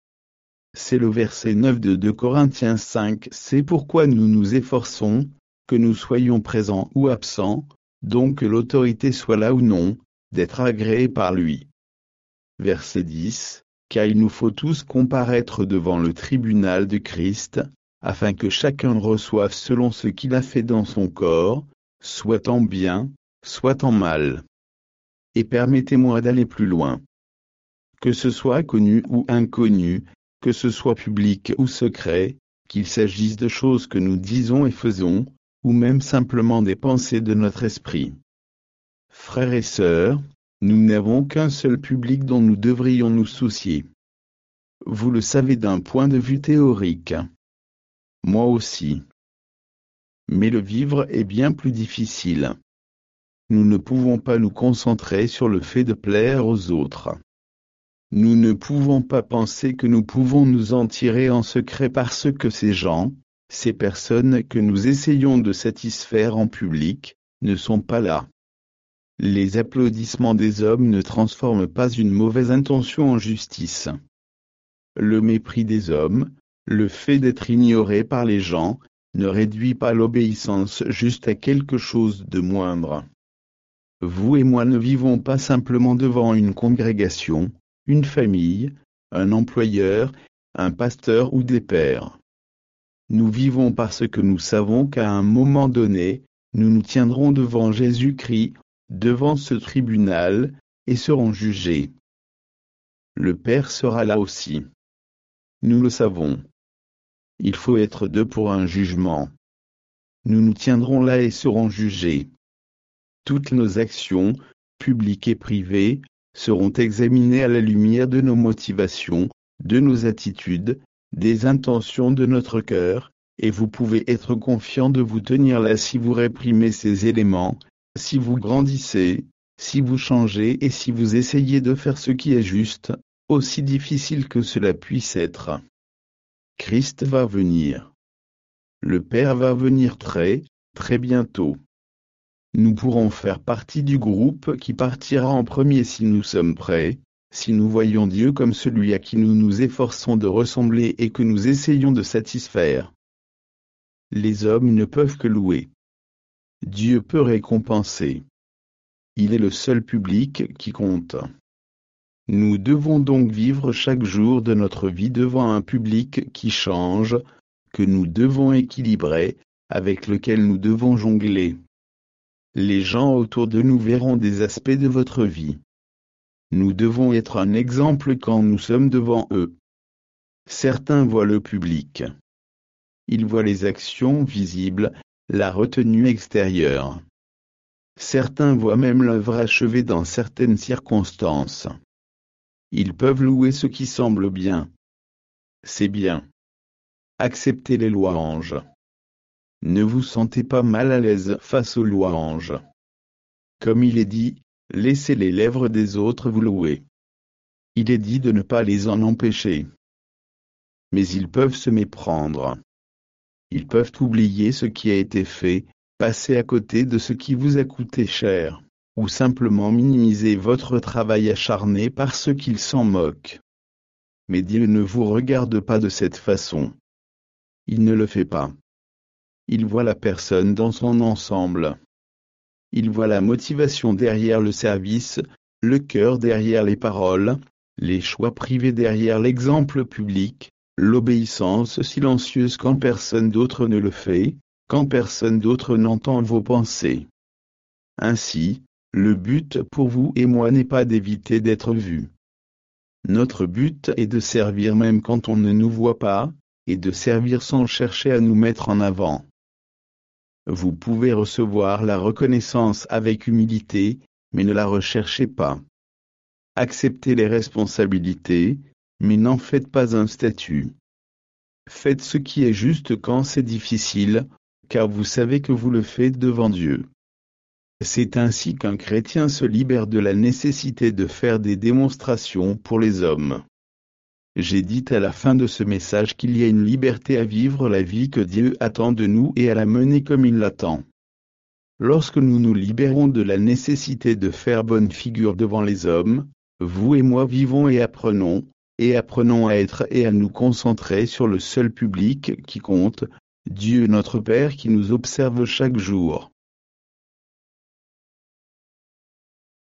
C'est le verset 9 de 2 Corinthiens 5. C'est pourquoi nous nous efforçons, que nous soyons présents ou absents, donc que l'autorité soit là ou non, d'être agréée par lui. Verset 10. Car il nous faut tous comparaître devant le tribunal de Christ, afin que chacun reçoive selon ce qu'il a fait dans son corps, soit en bien, soit en mal. Et permettez-moi d'aller plus loin. Que ce soit connu ou inconnu, que ce soit public ou secret, qu'il s'agisse de choses que nous disons et faisons, ou même simplement des pensées de notre esprit. Frères et sœurs, nous n'avons qu'un seul public dont nous devrions nous soucier. Vous le savez d'un point de vue théorique. Moi aussi. Mais le vivre est bien plus difficile. Nous ne pouvons pas nous concentrer sur le fait de plaire aux autres. Nous ne pouvons pas penser que nous pouvons nous en tirer en secret parce que ces gens, ces personnes que nous essayons de satisfaire en public, ne sont pas là. Les applaudissements des hommes ne transforment pas une mauvaise intention en justice. Le mépris des hommes, le fait d'être ignoré par les gens, ne réduit pas l'obéissance juste à quelque chose de moindre. Vous et moi ne vivons pas simplement devant une congrégation, une famille, un employeur, un pasteur ou des pairs. Nous vivons parce que nous savons qu'à un moment donné, nous nous tiendrons devant Jésus-Christ, devant ce tribunal, et serons jugés. Le Père sera là aussi. Nous le savons. Il faut être deux pour un jugement. Nous nous tiendrons là et serons jugés. Toutes nos actions, publiques et privées, seront examinées à la lumière de nos motivations, de nos attitudes, des intentions de notre cœur, et vous pouvez être confiant de vous tenir là si vous réprimez ces éléments, si vous grandissez, si vous changez et si vous essayez de faire ce qui est juste, aussi difficile que cela puisse être. Christ va venir. Le Père va venir très, très bientôt. Nous pourrons faire partie du groupe qui partira en premier si nous sommes prêts, si nous voyons Dieu comme celui à qui nous nous efforçons de ressembler et que nous essayons de satisfaire. Les hommes ne peuvent que louer. Dieu peut récompenser. Il est le seul public qui compte. Nous devons donc vivre chaque jour de notre vie devant un public qui change, que nous devons équilibrer, avec lequel nous devons jongler. Les gens autour de nous verront des aspects de votre vie. Nous devons être un exemple quand nous sommes devant eux. Certains voient le public. Ils voient les actions visibles, la retenue extérieure. Certains voient même l'œuvre achevée dans certaines circonstances. Ils peuvent louer ce qui semble bien. C'est bien. Acceptez les louanges. Ne vous sentez pas mal à l'aise face aux louanges. Comme il est dit, laissez les lèvres des autres vous louer. Il est dit de ne pas les en empêcher. Mais ils peuvent se méprendre. Ils peuvent oublier ce qui a été fait, passer à côté de ce qui vous a coûté cher, ou simplement minimiser votre travail acharné parce qu'ils s'en moquent. Mais Dieu ne vous regarde pas de cette façon. Il ne le fait pas. Il voit la personne dans son ensemble. Il voit la motivation derrière le service, le cœur derrière les paroles, les choix privés derrière l'exemple public, l'obéissance silencieuse quand personne d'autre ne le fait, quand personne d'autre n'entend vos pensées. Ainsi, le but pour vous et moi n'est pas d'éviter d'être vus. Notre but est de servir même quand on ne nous voit pas, et de servir sans chercher à nous mettre en avant. Vous pouvez recevoir la reconnaissance avec humilité, mais ne la recherchez pas. Acceptez les responsabilités, mais n'en faites pas un statut. Faites ce qui est juste quand c'est difficile, car vous savez que vous le faites devant Dieu. C'est ainsi qu'un chrétien se libère de la nécessité de faire des démonstrations pour les hommes. J'ai dit à la fin de ce message qu'il y a une liberté à vivre la vie que Dieu attend de nous et à la mener comme il l'attend. Lorsque nous nous libérons de la nécessité de faire bonne figure devant les hommes, vous et moi vivons et apprenons à être et à nous concentrer sur le seul public qui compte, Dieu notre Père qui nous observe chaque jour.